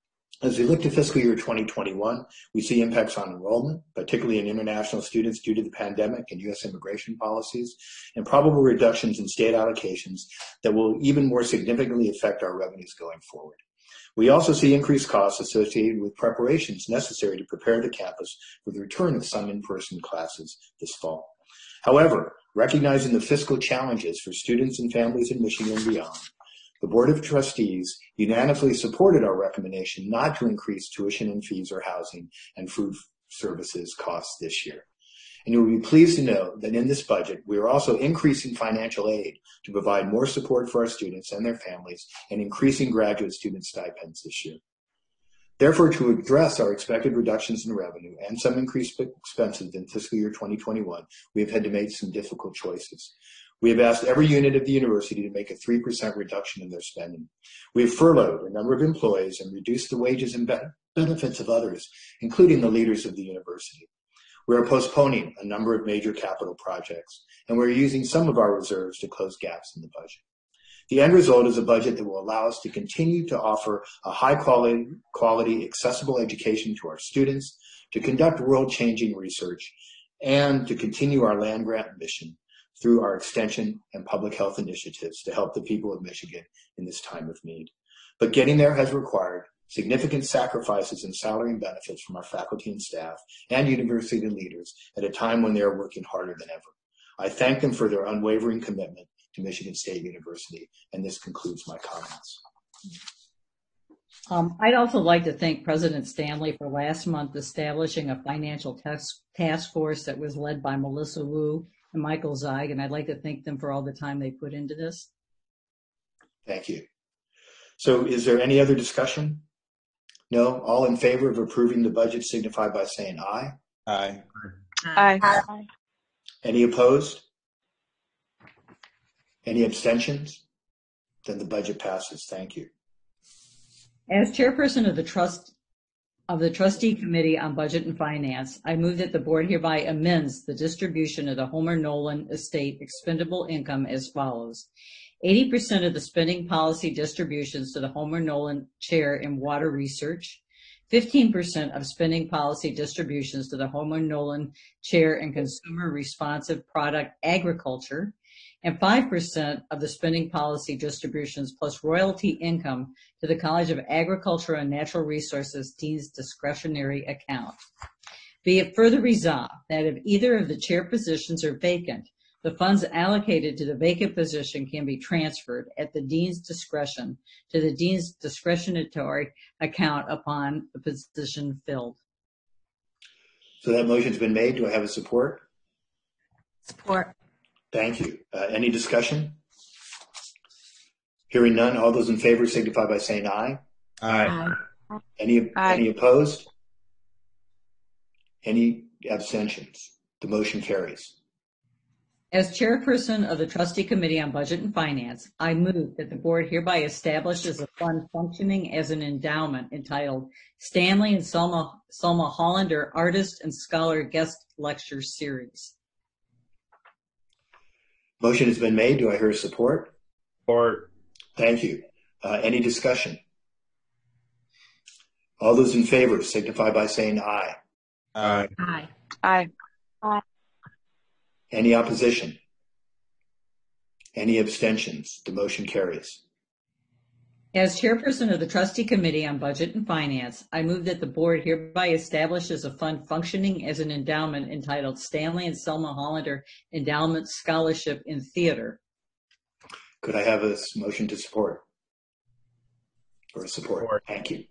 As we look to fiscal year 2021, we see impacts on enrollment, particularly in international students due to the pandemic and U.S. immigration policies, and probable reductions in state allocations that will even more significantly affect our revenues going forward. We also see increased costs associated with preparations necessary to prepare the campus for the return of some in-person classes this fall. However, recognizing the fiscal challenges for students and families in Michigan and beyond, the Board of Trustees unanimously supported our recommendation not to increase tuition and fees or housing and food services costs this year. And you will be pleased to know that in this budget, we are also increasing financial aid to provide more support for our students and their families and increasing graduate student stipends this year. Therefore, to address our expected reductions in revenue and some increased expenses in fiscal year 2021, we have had to make some difficult choices. We have asked every unit of the university to make a 3% reduction in their spending. We have furloughed a number of employees and reduced the wages and benefits of others, including the leaders of the university. We are postponing a number of major capital projects, and we're using some of our reserves to close gaps in the budget. The end result is a budget that will allow us to continue to offer a high quality, accessible education to our students, to conduct world-changing research, and to continue our land-grant mission through our extension and public health initiatives to help the people of Michigan in this time of need. But getting there has required significant sacrifices in salary and benefits from our faculty and staff and university leaders at a time when they are working harder than ever. I thank them for their unwavering commitment to Michigan State University, and this concludes my comments. I'd also like to thank President Stanley for last month establishing a financial task force that was led by Melissa Wu and Michael Zeig, and I'd like to thank them for all the time they put into this. Thank you. So is there any other discussion? No? All in favor of approving the budget signify by saying aye. Aye. Aye. Aye. Any opposed? Any abstentions? Then the budget passes. Thank you. As chairperson of the Trustee Committee on Budget and Finance, I move that the board hereby amends the distribution of the Homer Nolan Estate expendable income as follows. 80% of the spending policy distributions to the Homer Nolan Chair in Water Research, 15% of spending policy distributions to the Homer Nolan Chair in Consumer Responsive Product Agriculture, and 5% of the spending policy distributions plus royalty income to the College of Agriculture and Natural Resources Dean's discretionary account. Be it further resolved that if either of the chair positions are vacant, the funds allocated to the vacant position can be transferred at the Dean's discretion to the Dean's discretionary account upon the position filled. So that motion's been made. Do I have a support? Support. Thank you. Any discussion? Hearing none, all those in favor signify by saying aye. Aye. Any opposed? Any abstentions? The motion carries. As chairperson of the Trustee Committee on Budget and Finance, I move that the board hereby establishes a fund functioning as an endowment entitled Stanley and Selma Hollander Artist and Scholar Guest Lecture Series. Motion has been made. Do I hear support? Support. Thank you. Any discussion? All those in favor signify by saying aye. Aye. Aye. Aye. Aye. Any opposition? Any abstentions? The motion carries. As chairperson of the Trustee Committee on Budget and Finance, I move that the board hereby establishes a fund functioning as an endowment entitled Stanley and Selma Hollander Endowment Scholarship in Theater. Could I have a motion to support? Or support? Thank you.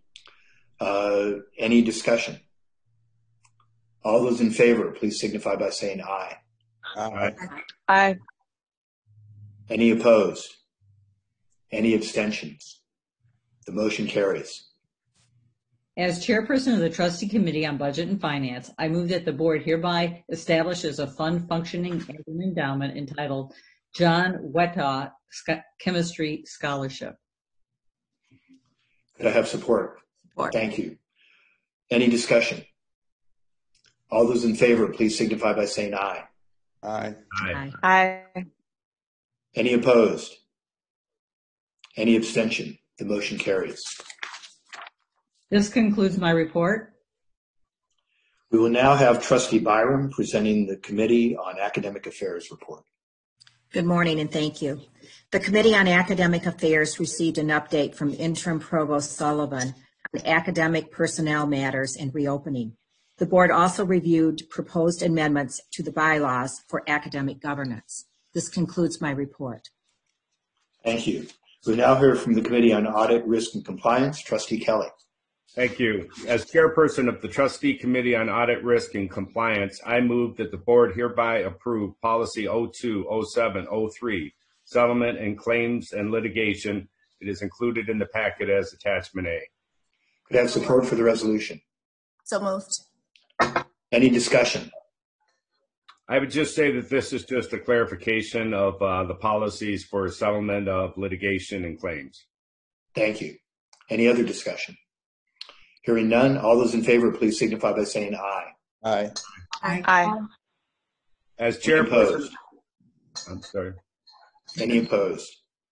Any discussion? All those in favor, please signify by saying aye. Aye. Aye. Any opposed? Any abstentions? The motion carries. As chairperson of the Trustee Committee on Budget and Finance, I move that the board hereby establishes a fund functioning as an endowment entitled John Wethaw Chemistry Scholarship. Could I have support? Support. Thank you. Any discussion? All those in favor, please signify by saying aye. Aye. Aye. Aye. Any opposed? Any abstention? The motion carries. This concludes my report. We will now have Trustee Byram presenting the Committee on Academic Affairs report. Good morning and thank you. The Committee on Academic Affairs received an update from Interim Provost Sullivan on academic personnel matters and reopening. The board also reviewed proposed amendments to the bylaws for academic governance. This concludes my report. Thank you. We'll now hear from the Committee on Audit, Risk, and Compliance, Trustee Kelly. Thank you. As chairperson of the Trustee Committee on Audit, Risk, and Compliance, I move that the board hereby approve Policy 020703, Settlement and Claims and Litigation. It is included in the packet as Attachment A. Could I have support for the resolution? So moved. Any discussion? I would just say that this is just a clarification of the policies for settlement of litigation and claims. Thank you. Any other discussion? Hearing none, all those in favor, please signify by saying aye. Aye. Aye. As Any chairperson, opposed? I'm sorry. Any opposed?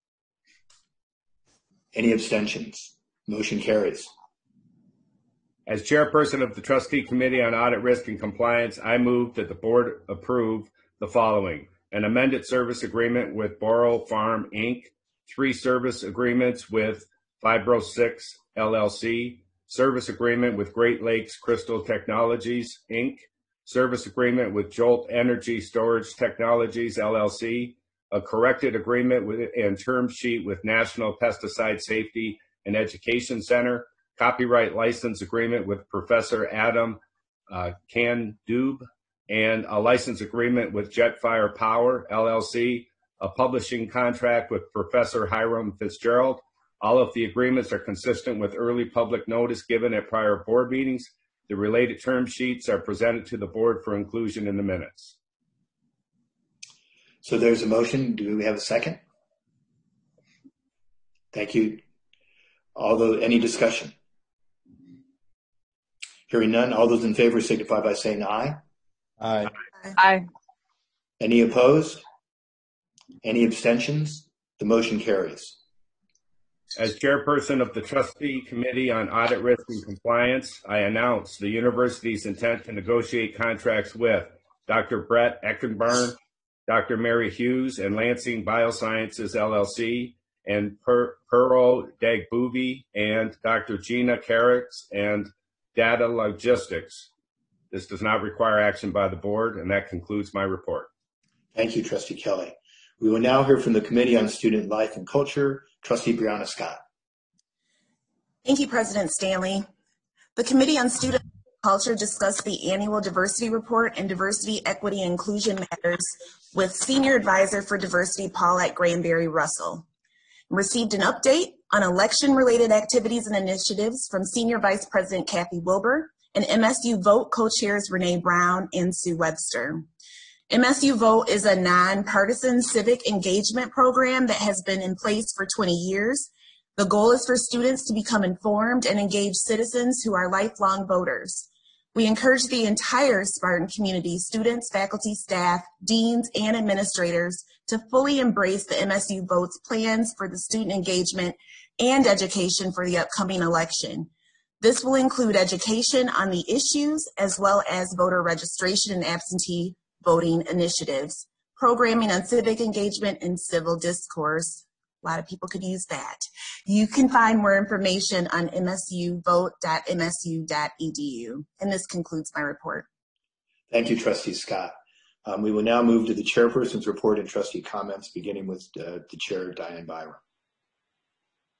Any abstentions? Motion carries. As chairperson of the Trustee Committee on Audit, Risk, and Compliance, I move that the board approve the following: an amended service agreement with Borough Farm, Inc., 3 service agreements with Fibro 6 LLC, service agreement with Great Lakes Crystal Technologies, Inc., service agreement with Jolt Energy Storage Technologies, LLC, a corrected agreement with and term sheet with National Pesticide Safety and Education Center, copyright license agreement with Professor Adam Kandub, and a license agreement with Jetfire Power, LLC, a publishing contract with Professor Hiram Fitzgerald. All of the agreements are consistent with early public notice given at prior board meetings. The related term sheets are presented to the board for inclusion in the minutes. So there's a motion. Do we have a second? Thank you. Any discussion? Hearing none, all those in favor signify by saying aye. Aye. Aye. Any opposed? Any abstentions? The motion carries. As chairperson of the Trustee Committee on Audit, Risk, and Compliance, I announce the university's intent to negotiate contracts with Dr. Brett Eckenbarn, Dr. Mary Hughes, and Lansing Biosciences, LLC, and Pearl Dagbuvi, and Dr. Gina Carricks, and Data Logistics. This does not require action by the board, and that concludes my report. Thank you, Trustee Kelly. We will now hear from the Committee on Student Life and Culture, Trustee Brianna Scott. Thank you, President Stanley. The Committee on Student Culture discussed the annual diversity report and diversity, equity, and inclusion matters with Senior Advisor for Diversity, Paulette Granberry Russell. Received an update on election-related activities and initiatives from Senior Vice President Kathy Wilbur and MSU Vote co-chairs Renee Brown and Sue Webster. MSU Vote is a nonpartisan civic engagement program that has been in place for 20 years. The goal is for students to become informed and engaged citizens who are lifelong voters. We encourage the entire Spartan community, students, faculty, staff, deans, and administrators to fully embrace the MSU Vote's plans for the student engagement and education for the upcoming election. This will include education on the issues as well as voter registration and absentee voting initiatives, programming on civic engagement and civil discourse. A lot of people could use that. You can find more information on msuvote.msu.edu. And this concludes my report. Thank you, Trustee Scott. We will now move to the chairperson's report and trustee comments, beginning with the chair, Diane Byram.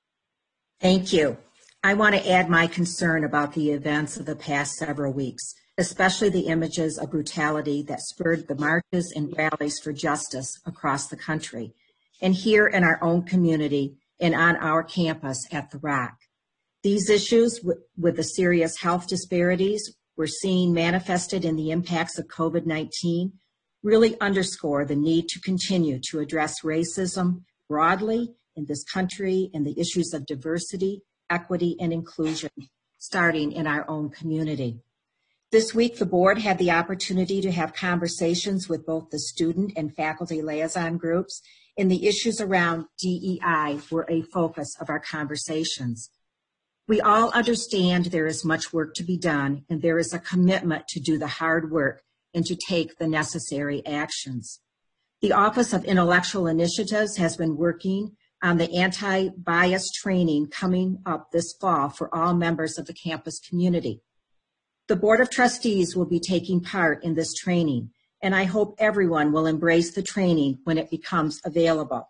Thank you. I want to add my concern about the events of the past several weeks. especially the images of brutality that spurred the marches and rallies for justice across the country, and here in our own community and on our campus at The Rock. These issues with the serious health disparities we're seeing manifested in the impacts of COVID-19 really underscore the need to continue to address racism broadly in this country and the issues of diversity, equity, and inclusion, starting in our own community. This week, the board had the opportunity to have conversations with both the student and faculty liaison groups, and the issues around DEI were a focus of our conversations. We all understand there is much work to be done, and there is a commitment to do the hard work and to take the necessary actions. The Office of Intellectual Initiatives has been working on the anti-bias training coming up this fall for all members of the campus community. The Board of Trustees will be taking part in this training, and I hope everyone will embrace the training when it becomes available.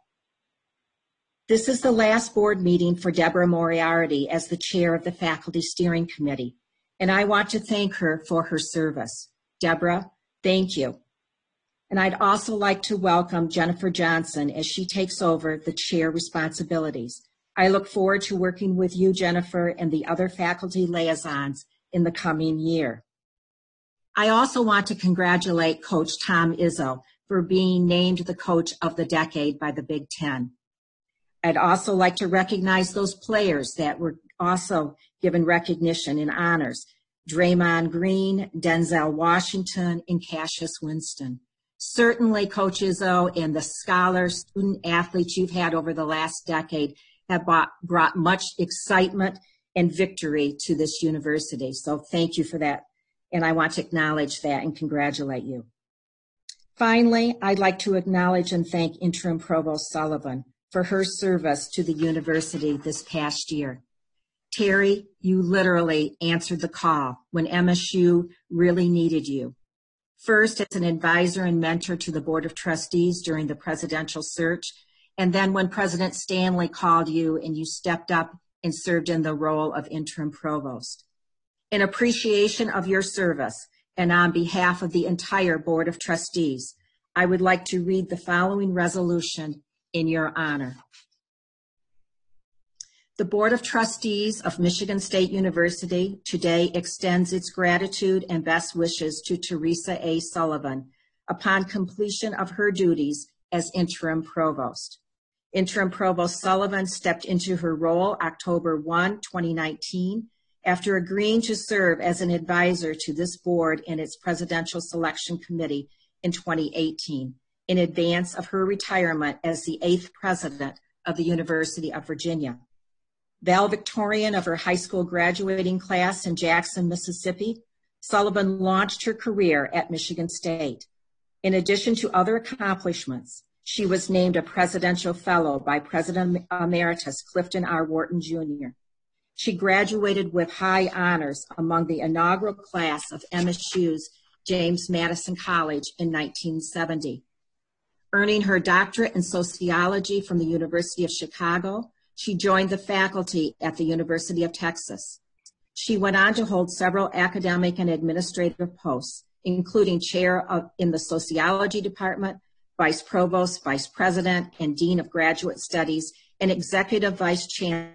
This is the last board meeting for Deborah Moriarty as the chair of the Faculty Steering Committee, and I want to thank her for her service. Deborah, thank you. And I'd also like to welcome Jennifer Johnson as she takes over the chair responsibilities. I look forward to working with you, Jennifer, and the other faculty liaisons in the coming year. I also want to congratulate Coach Tom Izzo for being named the Coach of the Decade by the Big Ten. I'd also like to recognize those players that were also given recognition and honors: Draymond Green, Denzel Washington, and Cassius Winston. Certainly, Coach Izzo and the scholars, student athletes you've had over the last decade have brought much excitement and victory to this university. So thank you for that. And I want to acknowledge that and congratulate you. Finally, I'd like to acknowledge and thank Interim Provost Sullivan for her service to the university this past year. Terry, you literally answered the call when MSU really needed you. First, as an advisor and mentor to the Board of Trustees during the presidential search, and then when President Stanley called you and you stepped up and served in the role of interim provost. In appreciation of your service, and on behalf of the entire Board of Trustees, I would like to read the following resolution in your honor. The Board of Trustees of Michigan State University today extends its gratitude and best wishes to Teresa A. Sullivan upon completion of her duties as interim provost. Interim Provost Sullivan stepped into her role October 1, 2019, after agreeing to serve as an advisor to this board and its Presidential Selection Committee in 2018, in advance of her retirement as the 8th president of the University of Virginia. Valedictorian of her high school graduating class in Jackson, Mississippi, Sullivan launched her career at Michigan State. In addition to other accomplishments, she was named a Presidential Fellow by President Emeritus Clifton R. Wharton, Jr. She graduated with high honors among the inaugural class of MSU's James Madison College in 1970. Earning her doctorate in sociology from the University of Chicago, she joined the faculty at the University of Texas. She went on to hold several academic and administrative posts, including chair in the sociology department, vice provost, vice president, and dean of graduate studies, and executive vice chancellor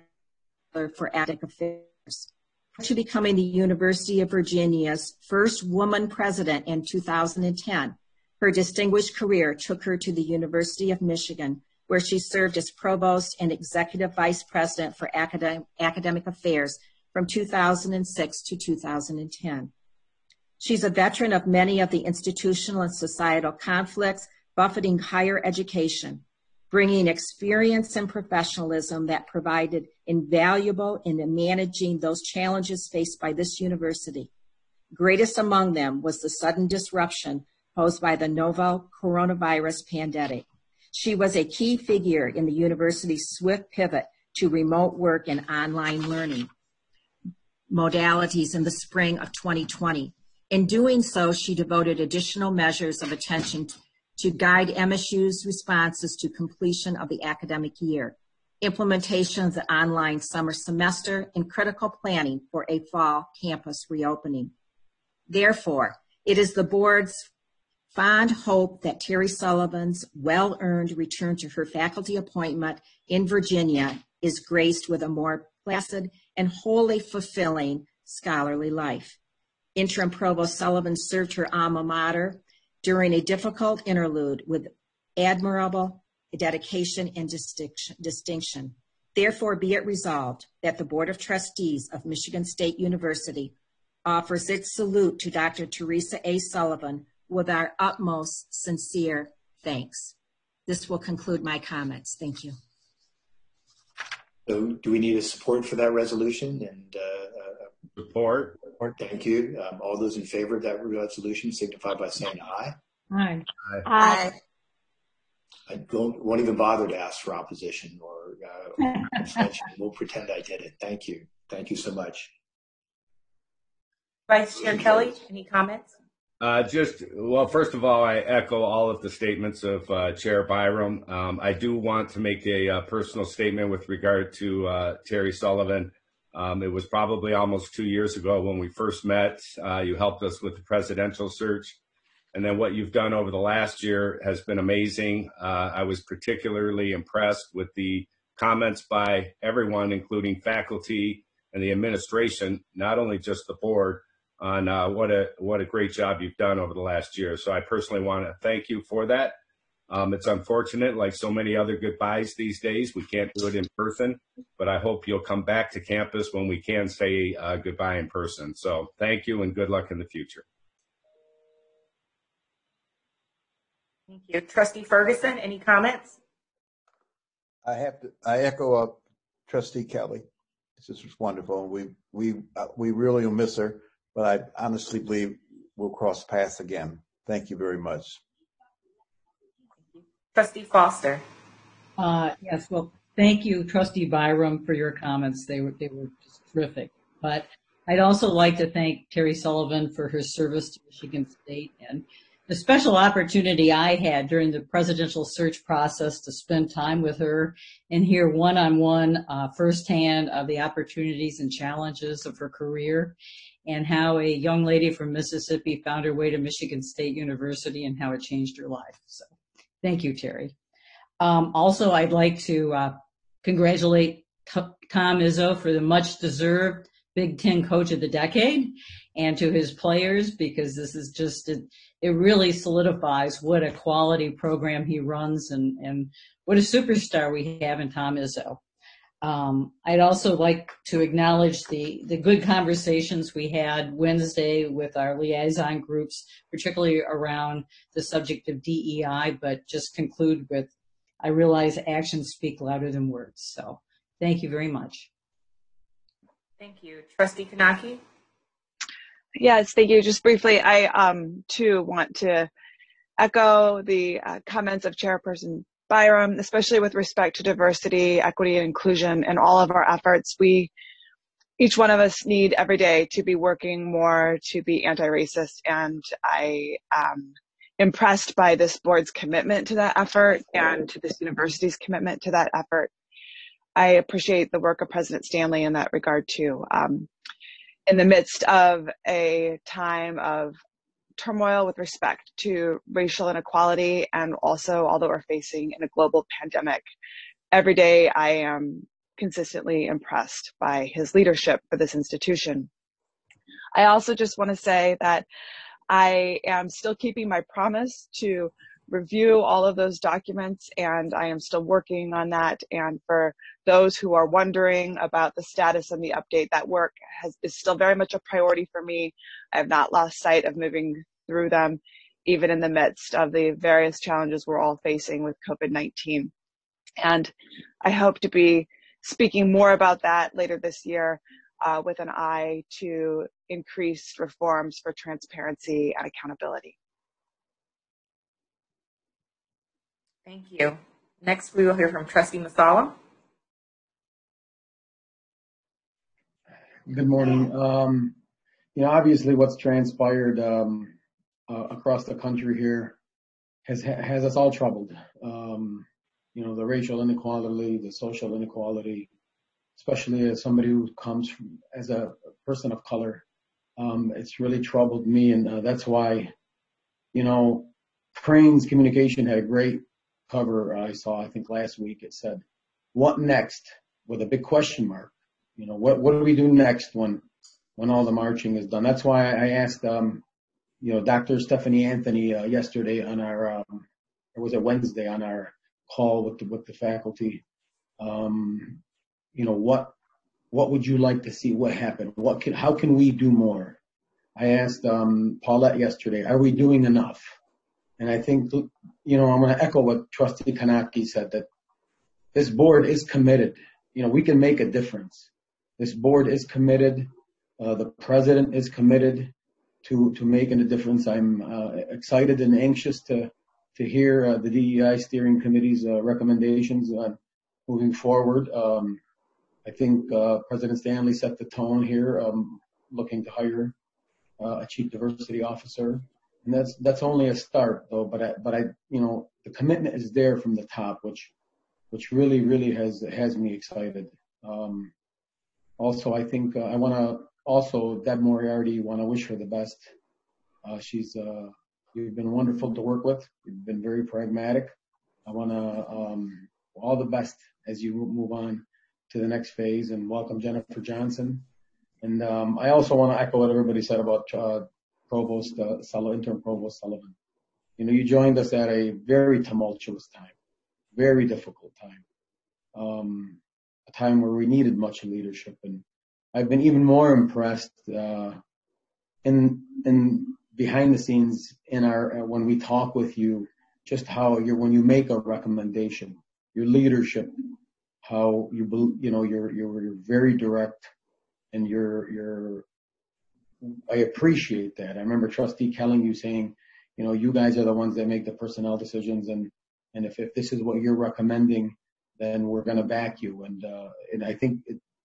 for academic affairs. To becoming the University of Virginia's first woman president in 2010, her distinguished career took her to the University of Michigan, where she served as provost and executive vice president for academic affairs from 2006 to 2010. She's a veteran of many of the institutional and societal conflicts buffeting higher education, bringing experience and professionalism that provided invaluable in managing those challenges faced by this university. Greatest among them was the sudden disruption posed by the novel coronavirus pandemic. She was a key figure in the university's swift pivot to remote work and online learning modalities in the spring of 2020. In doing so, she devoted additional measures of attention to guide MSU's responses to completion of the academic year, implementation of the online summer semester, and critical planning for a fall campus reopening. Therefore, it is the board's fond hope that Terry Sullivan's well-earned return to her faculty appointment in Virginia is graced with a more placid and wholly fulfilling scholarly life. Interim Provost Sullivan served her alma mater during a difficult interlude with admirable dedication and distinction. Therefore, be it resolved that the Board of Trustees of Michigan State University offers its salute to Dr. Teresa A. Sullivan with our utmost sincere thanks. This will conclude my comments. Thank you. So do we need a support for that resolution? And Support. Thank you. All those in favor of that resolution signify by saying aye. Aye. Aye. I won't even bother to ask for opposition or abstention. We'll pretend I did it. Thank you. Thank you so much. Vice Chair Kelly, any comments? Well, first of all, I echo all of the statements of Chair Byram. I do want to make a personal statement with regard to Terry Sullivan. It was probably almost 2 years ago when we first met. You helped us with the presidential search. And then what you've done over the last year has been amazing. I was particularly impressed with the comments by everyone, including faculty and the administration, not only just the board, on what a great job you've done over the last year. So I personally want to thank you for that. It's unfortunate, like so many other goodbyes these days, we can't do it in person, but I hope you'll come back to campus when we can say goodbye in person. So thank you and good luck in the future. Thank you. Trustee Ferguson, any comments? I echo Trustee Kelly. This is wonderful. We really will miss her, but I honestly believe we'll cross paths again. Thank you very much. Trustee Foster. Yes, well, thank you, Trustee Byram, for your comments. They were just terrific. But I'd also like to thank Terry Sullivan for her service to Michigan State and the special opportunity I had during the presidential search process to spend time with her and hear one-on-one firsthand of the opportunities and challenges of her career and how a young lady from Mississippi found her way to Michigan State University and how it changed her life. So thank you, Terry. Also, I'd like to congratulate Tom Izzo for the much-deserved Big Ten Coach of the Decade and to his players, because this is just, it really solidifies what a quality program he runs and what a superstar we have in Tom Izzo. I'd also like to acknowledge the good conversations we had Wednesday with our liaison groups, particularly around the subject of DEI, but just conclude with, I realize actions speak louder than words. So thank you very much. Thank you. Trustee Kanaki? Yes, thank you. Just briefly, I too want to echo the comments of Chairperson Byram, especially with respect to diversity, equity, and inclusion in all of our efforts. Each one of us need every day to be working more to be anti-racist, and I am impressed by this board's commitment to that effort and to this university's commitment to that effort. I appreciate the work of President Stanley in that regard too. In the midst of a time of turmoil with respect to racial inequality, and also although we're facing in a global pandemic, every day I am consistently impressed by his leadership for this institution. I also just want to say that I am still keeping my promise to review all of those documents, and I am still working on that. And for those who are wondering about the status and the update, that work is still very much a priority for me. I have not lost sight of moving through them, even in the midst of the various challenges we're all facing with COVID-19. And I hope to be speaking more about that later this year with an eye to increased reforms for transparency and accountability. Thank you. Next, we will hear from Trustee Masala. Good morning. Obviously what's transpired across the country here has us all troubled. The racial inequality, the social inequality, especially as somebody who comes from, as a person of color, It's really troubled me, and that's why, Crane's Communication had a great cover I saw, I think last week. It said, "What next?" with a big question mark. What do we do next when all the marching is done? That's why I asked, Dr. Stephanie Anthony yesterday on our, or was it Wednesday, on our call with the faculty. What would you like to see? What happened? How can we do more? I asked Paulette yesterday, are we doing enough? And I think, I'm going to echo what Trustee Kanapke said, that this board is committed. We can make a difference. This board is committed. The president is committed to making a difference. I'm excited and anxious to hear the DEI steering committee's recommendations moving forward. I think President Stanley set the tone here, looking to hire a chief diversity officer, and that's only a start, though. But I the commitment is there from the top, which really has me excited. Also, I think I want to Deb Moriarty, want to wish her the best. You've been wonderful to work with. You've been very pragmatic. I want to all the best as you move on to the next phase, and welcome Jennifer Johnson. And I also want to echo what everybody said about Interim Provost Sullivan. You joined us at a very tumultuous time, very difficult time, a time where we needed much leadership. And I've been even more impressed in behind the scenes in when we talk with you, just how when you make a recommendation, your leadership, how you're very direct, and I appreciate that. I remember Trustee Kelling, you saying, you guys are the ones that make the personnel decisions, and if this is what you're recommending, then we're going to back you. And I think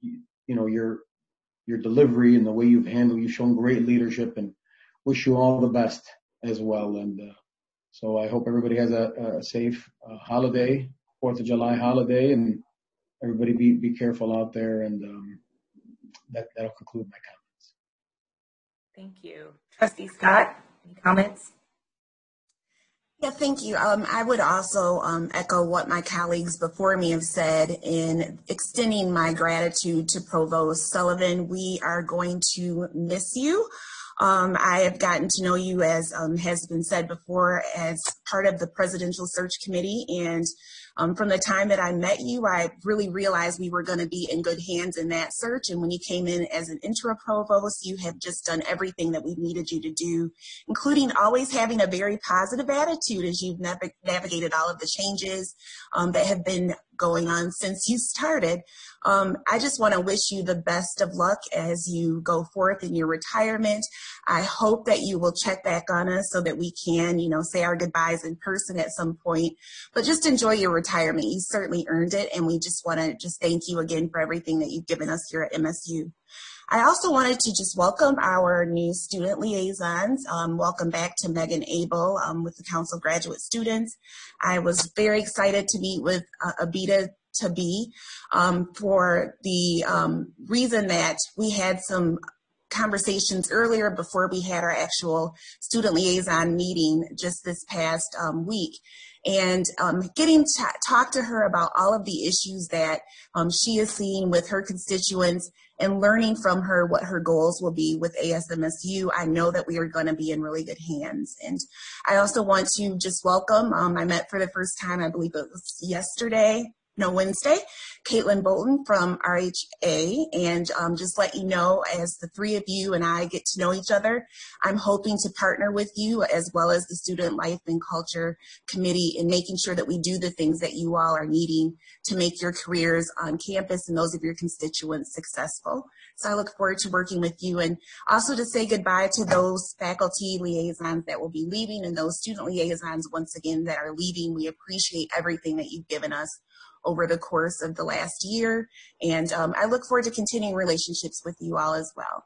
your delivery and the way you've shown great leadership, and wish you all the best as well. And so I hope everybody has a safe holiday, 4th of July holiday, and everybody be careful out there. And that'll conclude my comments. Thank you. Trustee Scott, any comments? Yeah, thank you. I would also echo what my colleagues before me have said in extending my gratitude to Provost Sullivan. We are going to miss you. I have gotten to know you, as has been said before, as part of the Presidential Search Committee, and from the time that I met you, I really realized we were going to be in good hands in that search. And when you came in as an interim provost, you have just done everything that we needed you to do, including always having a very positive attitude as you've navigated all of the changes that have been going on since you started. I just want to wish you the best of luck as you go forth in your retirement. I hope that you will check back on us so that we can, say our goodbyes in person at some point, but just enjoy your retirement. You certainly earned it, and we just want to thank you again for everything that you've given us here at MSU. I also wanted to just welcome our new student liaisons. Welcome back to Megan Abel with the Council of Graduate Students. I was very excited to meet with Abida Tabi for the reason that we had some conversations earlier before we had our actual student liaison meeting just this past week. And getting to talk to her about all of the issues that she is seeing with her constituents and learning from her what her goals will be with ASMSU, I know that we are going to be in really good hands. And I also want to just welcome, I met for the first time, I believe it was Wednesday, Caitlin Bolton from RHA, and just let you know, as the three of you and I get to know each other, I'm hoping to partner with you as well as the Student Life and Culture Committee in making sure that we do the things that you all are needing to make your careers on campus and those of your constituents successful. So I look forward to working with you, and also to say goodbye to those faculty liaisons that will be leaving and those student liaisons once again that are leaving. We appreciate everything that you've given us over the course of the last year. And I look forward to continuing relationships with you all as well.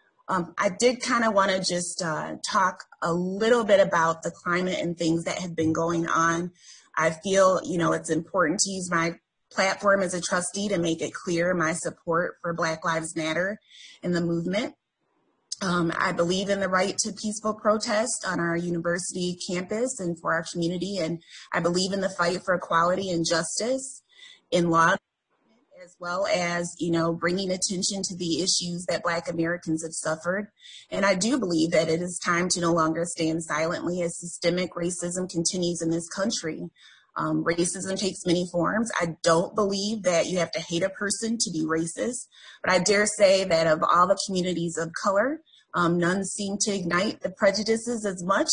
I did kind of want to just talk a little bit about the climate and things that have been going on. I feel, it's important to use my platform as a trustee to make it clear my support for Black Lives Matter and the movement. I believe in the right to peaceful protest on our university campus and for our community. And I believe in the fight for equality and justice in law, as well as, bringing attention to the issues that Black Americans have suffered. And I do believe that it is time to no longer stand silently as systemic racism continues in this country. Racism takes many forms. I don't believe that you have to hate a person to be racist, but I dare say that of all the communities of color, none seem to ignite the prejudices as much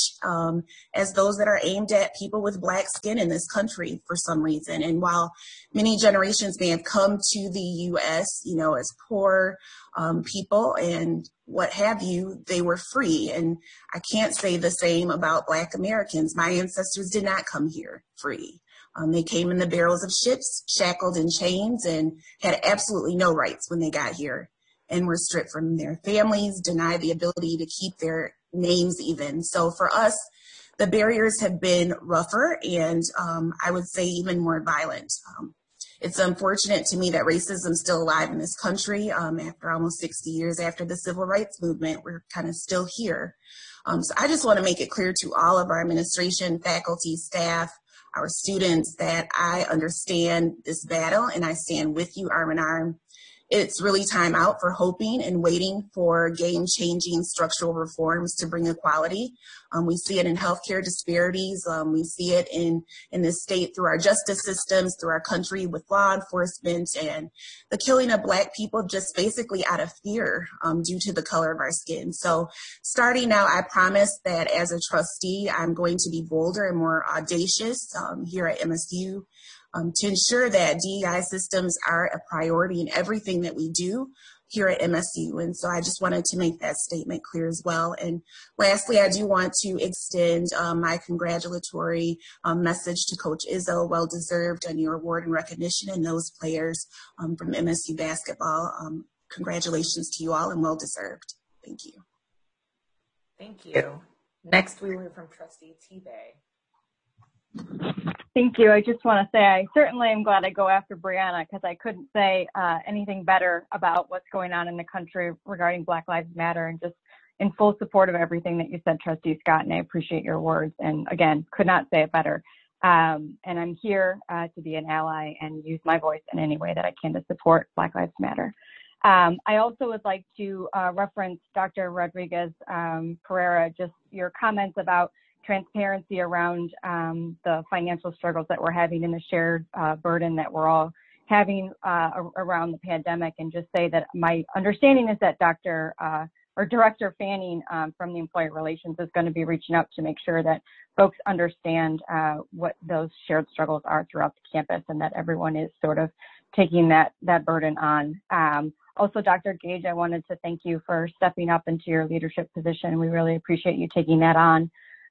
as those that are aimed at people with Black skin in this country for some reason. And while many generations may have come to the U.S., as poor people and what have you, they were free. And I can't say the same about Black Americans. My ancestors did not come here free. They came in the barrels of ships, shackled in chains, and had absolutely no rights when they got here, and were stripped from their families, denied the ability to keep their names even. So for us, the barriers have been rougher and I would say even more violent. It's unfortunate to me that racism is still alive in this country. After almost 60 years after the civil rights movement, we're kind of still here. So I just want to make it clear to all of our administration, faculty, staff, our students that I understand this battle and I stand with you arm in arm. It's really time out for hoping and waiting for game-changing structural reforms to bring equality. We see it in healthcare disparities. We see it in this state through our justice systems, through our country with law enforcement, and the killing of Black people just basically out of fear due to the color of our skin. So starting now, I promise that as a trustee, I'm going to be bolder and more audacious here at MSU. To ensure that DEI systems are a priority in everything that we do here at MSU. And so I just wanted to make that statement clear as well. And lastly, I do want to extend my congratulatory message to Coach Izzo, well-deserved on your award and recognition, and those players from MSU basketball. Congratulations to you all and well-deserved. Thank you. Thank you. Next, we will hear from Trustee Teabag. Thank you. I just want to say I certainly am glad I go after Brianna because I couldn't say anything better about what's going on in the country regarding Black Lives Matter, and just in full support of everything that you said, Trustee Scott, and I appreciate your words. And again, could not say it better. And I'm here to be an ally and use my voice in any way that I can to support Black Lives Matter. I also would like to reference Dr. Rodriguez Pereira, just your comments about transparency around the financial struggles that we're having and the shared burden that we're all having around the pandemic, and just say that my understanding is that Director Fanning from the Employee Relations is going to be reaching out to make sure that folks understand what those shared struggles are throughout the campus, and that everyone is sort of taking that burden on. Also, Dr. Gage, I wanted to thank you for stepping up into your leadership position. We really appreciate you taking that on.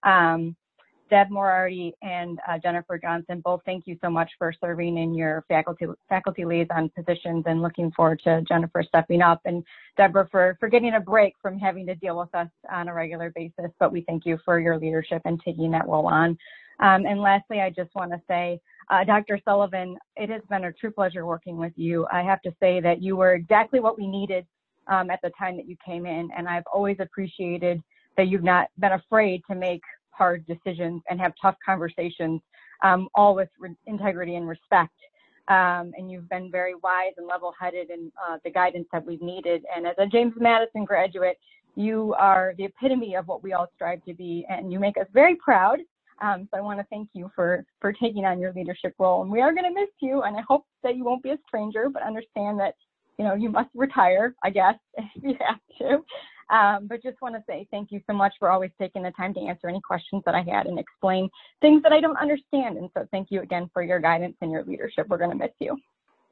Deb Moriarty and Jennifer Johnson, both thank you so much for serving in your faculty liaison positions, and looking forward to Jennifer stepping up, and Deborah for getting a break from having to deal with us on a regular basis. But we thank you for your leadership and taking that role on. And lastly, I just want to say, Dr. Sullivan, it has been a true pleasure working with you. I have to say that you were exactly what we needed at the time that you came in, and I've always appreciated that you've not been afraid to make hard decisions and have tough conversations, all with integrity and respect. And you've been very wise and level-headed in the guidance that we've needed. And as a James Madison graduate, you are the epitome of what we all strive to be, and you make us very proud. So I want to thank you for taking on your leadership role. And we are going to miss you, and I hope that you won't be a stranger, but understand that, you must retire, I guess, if you have to. But just want to say thank you so much for always taking the time to answer any questions that I had and explain things that I don't understand. And so thank you again for your guidance and your leadership. We're going to miss you.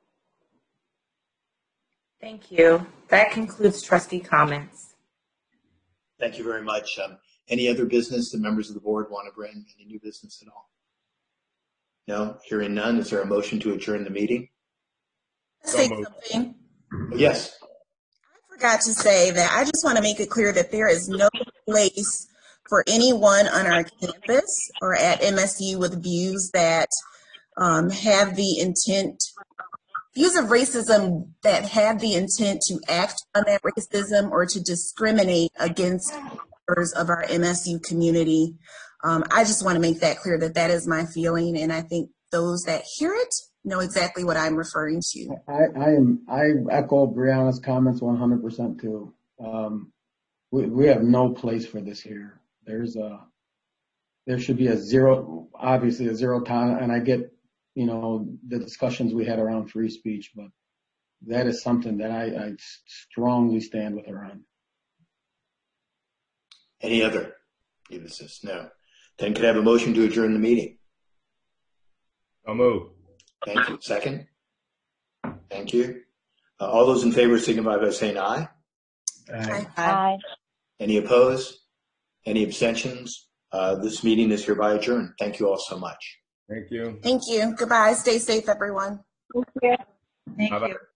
Thank you. That concludes trustee comments. Thank you very much. Any other business the members of the board want to bring? Any new business at all? No? Hearing none, is there a motion to adjourn the meeting? Say something. Yes. I forgot to say that I just want to make it clear that there is no place for anyone on our campus or at MSU with views that have the intent views of racism that have the intent to act on that racism or to discriminate against members of our MSU community. I just want to make that clear that that is my feeling, and I think those that hear it know exactly what I'm referring to. I echo Brianna's comments 100% too. We have no place for this here. There should be obviously a zero tolerance, and I get, the discussions we had around free speech, but that is something that I strongly stand with her on. Any other? No. Then could I have a motion to adjourn the meeting? I'll move. Thank you. Second? Thank you. All those in favor signify by saying aye. Aye. Aye. Any opposed? Any abstentions? This meeting is hereby adjourned. Thank you all so much. Thank you. Thank you. Goodbye. Stay safe, everyone. Thank you. Thank Bye-bye. you.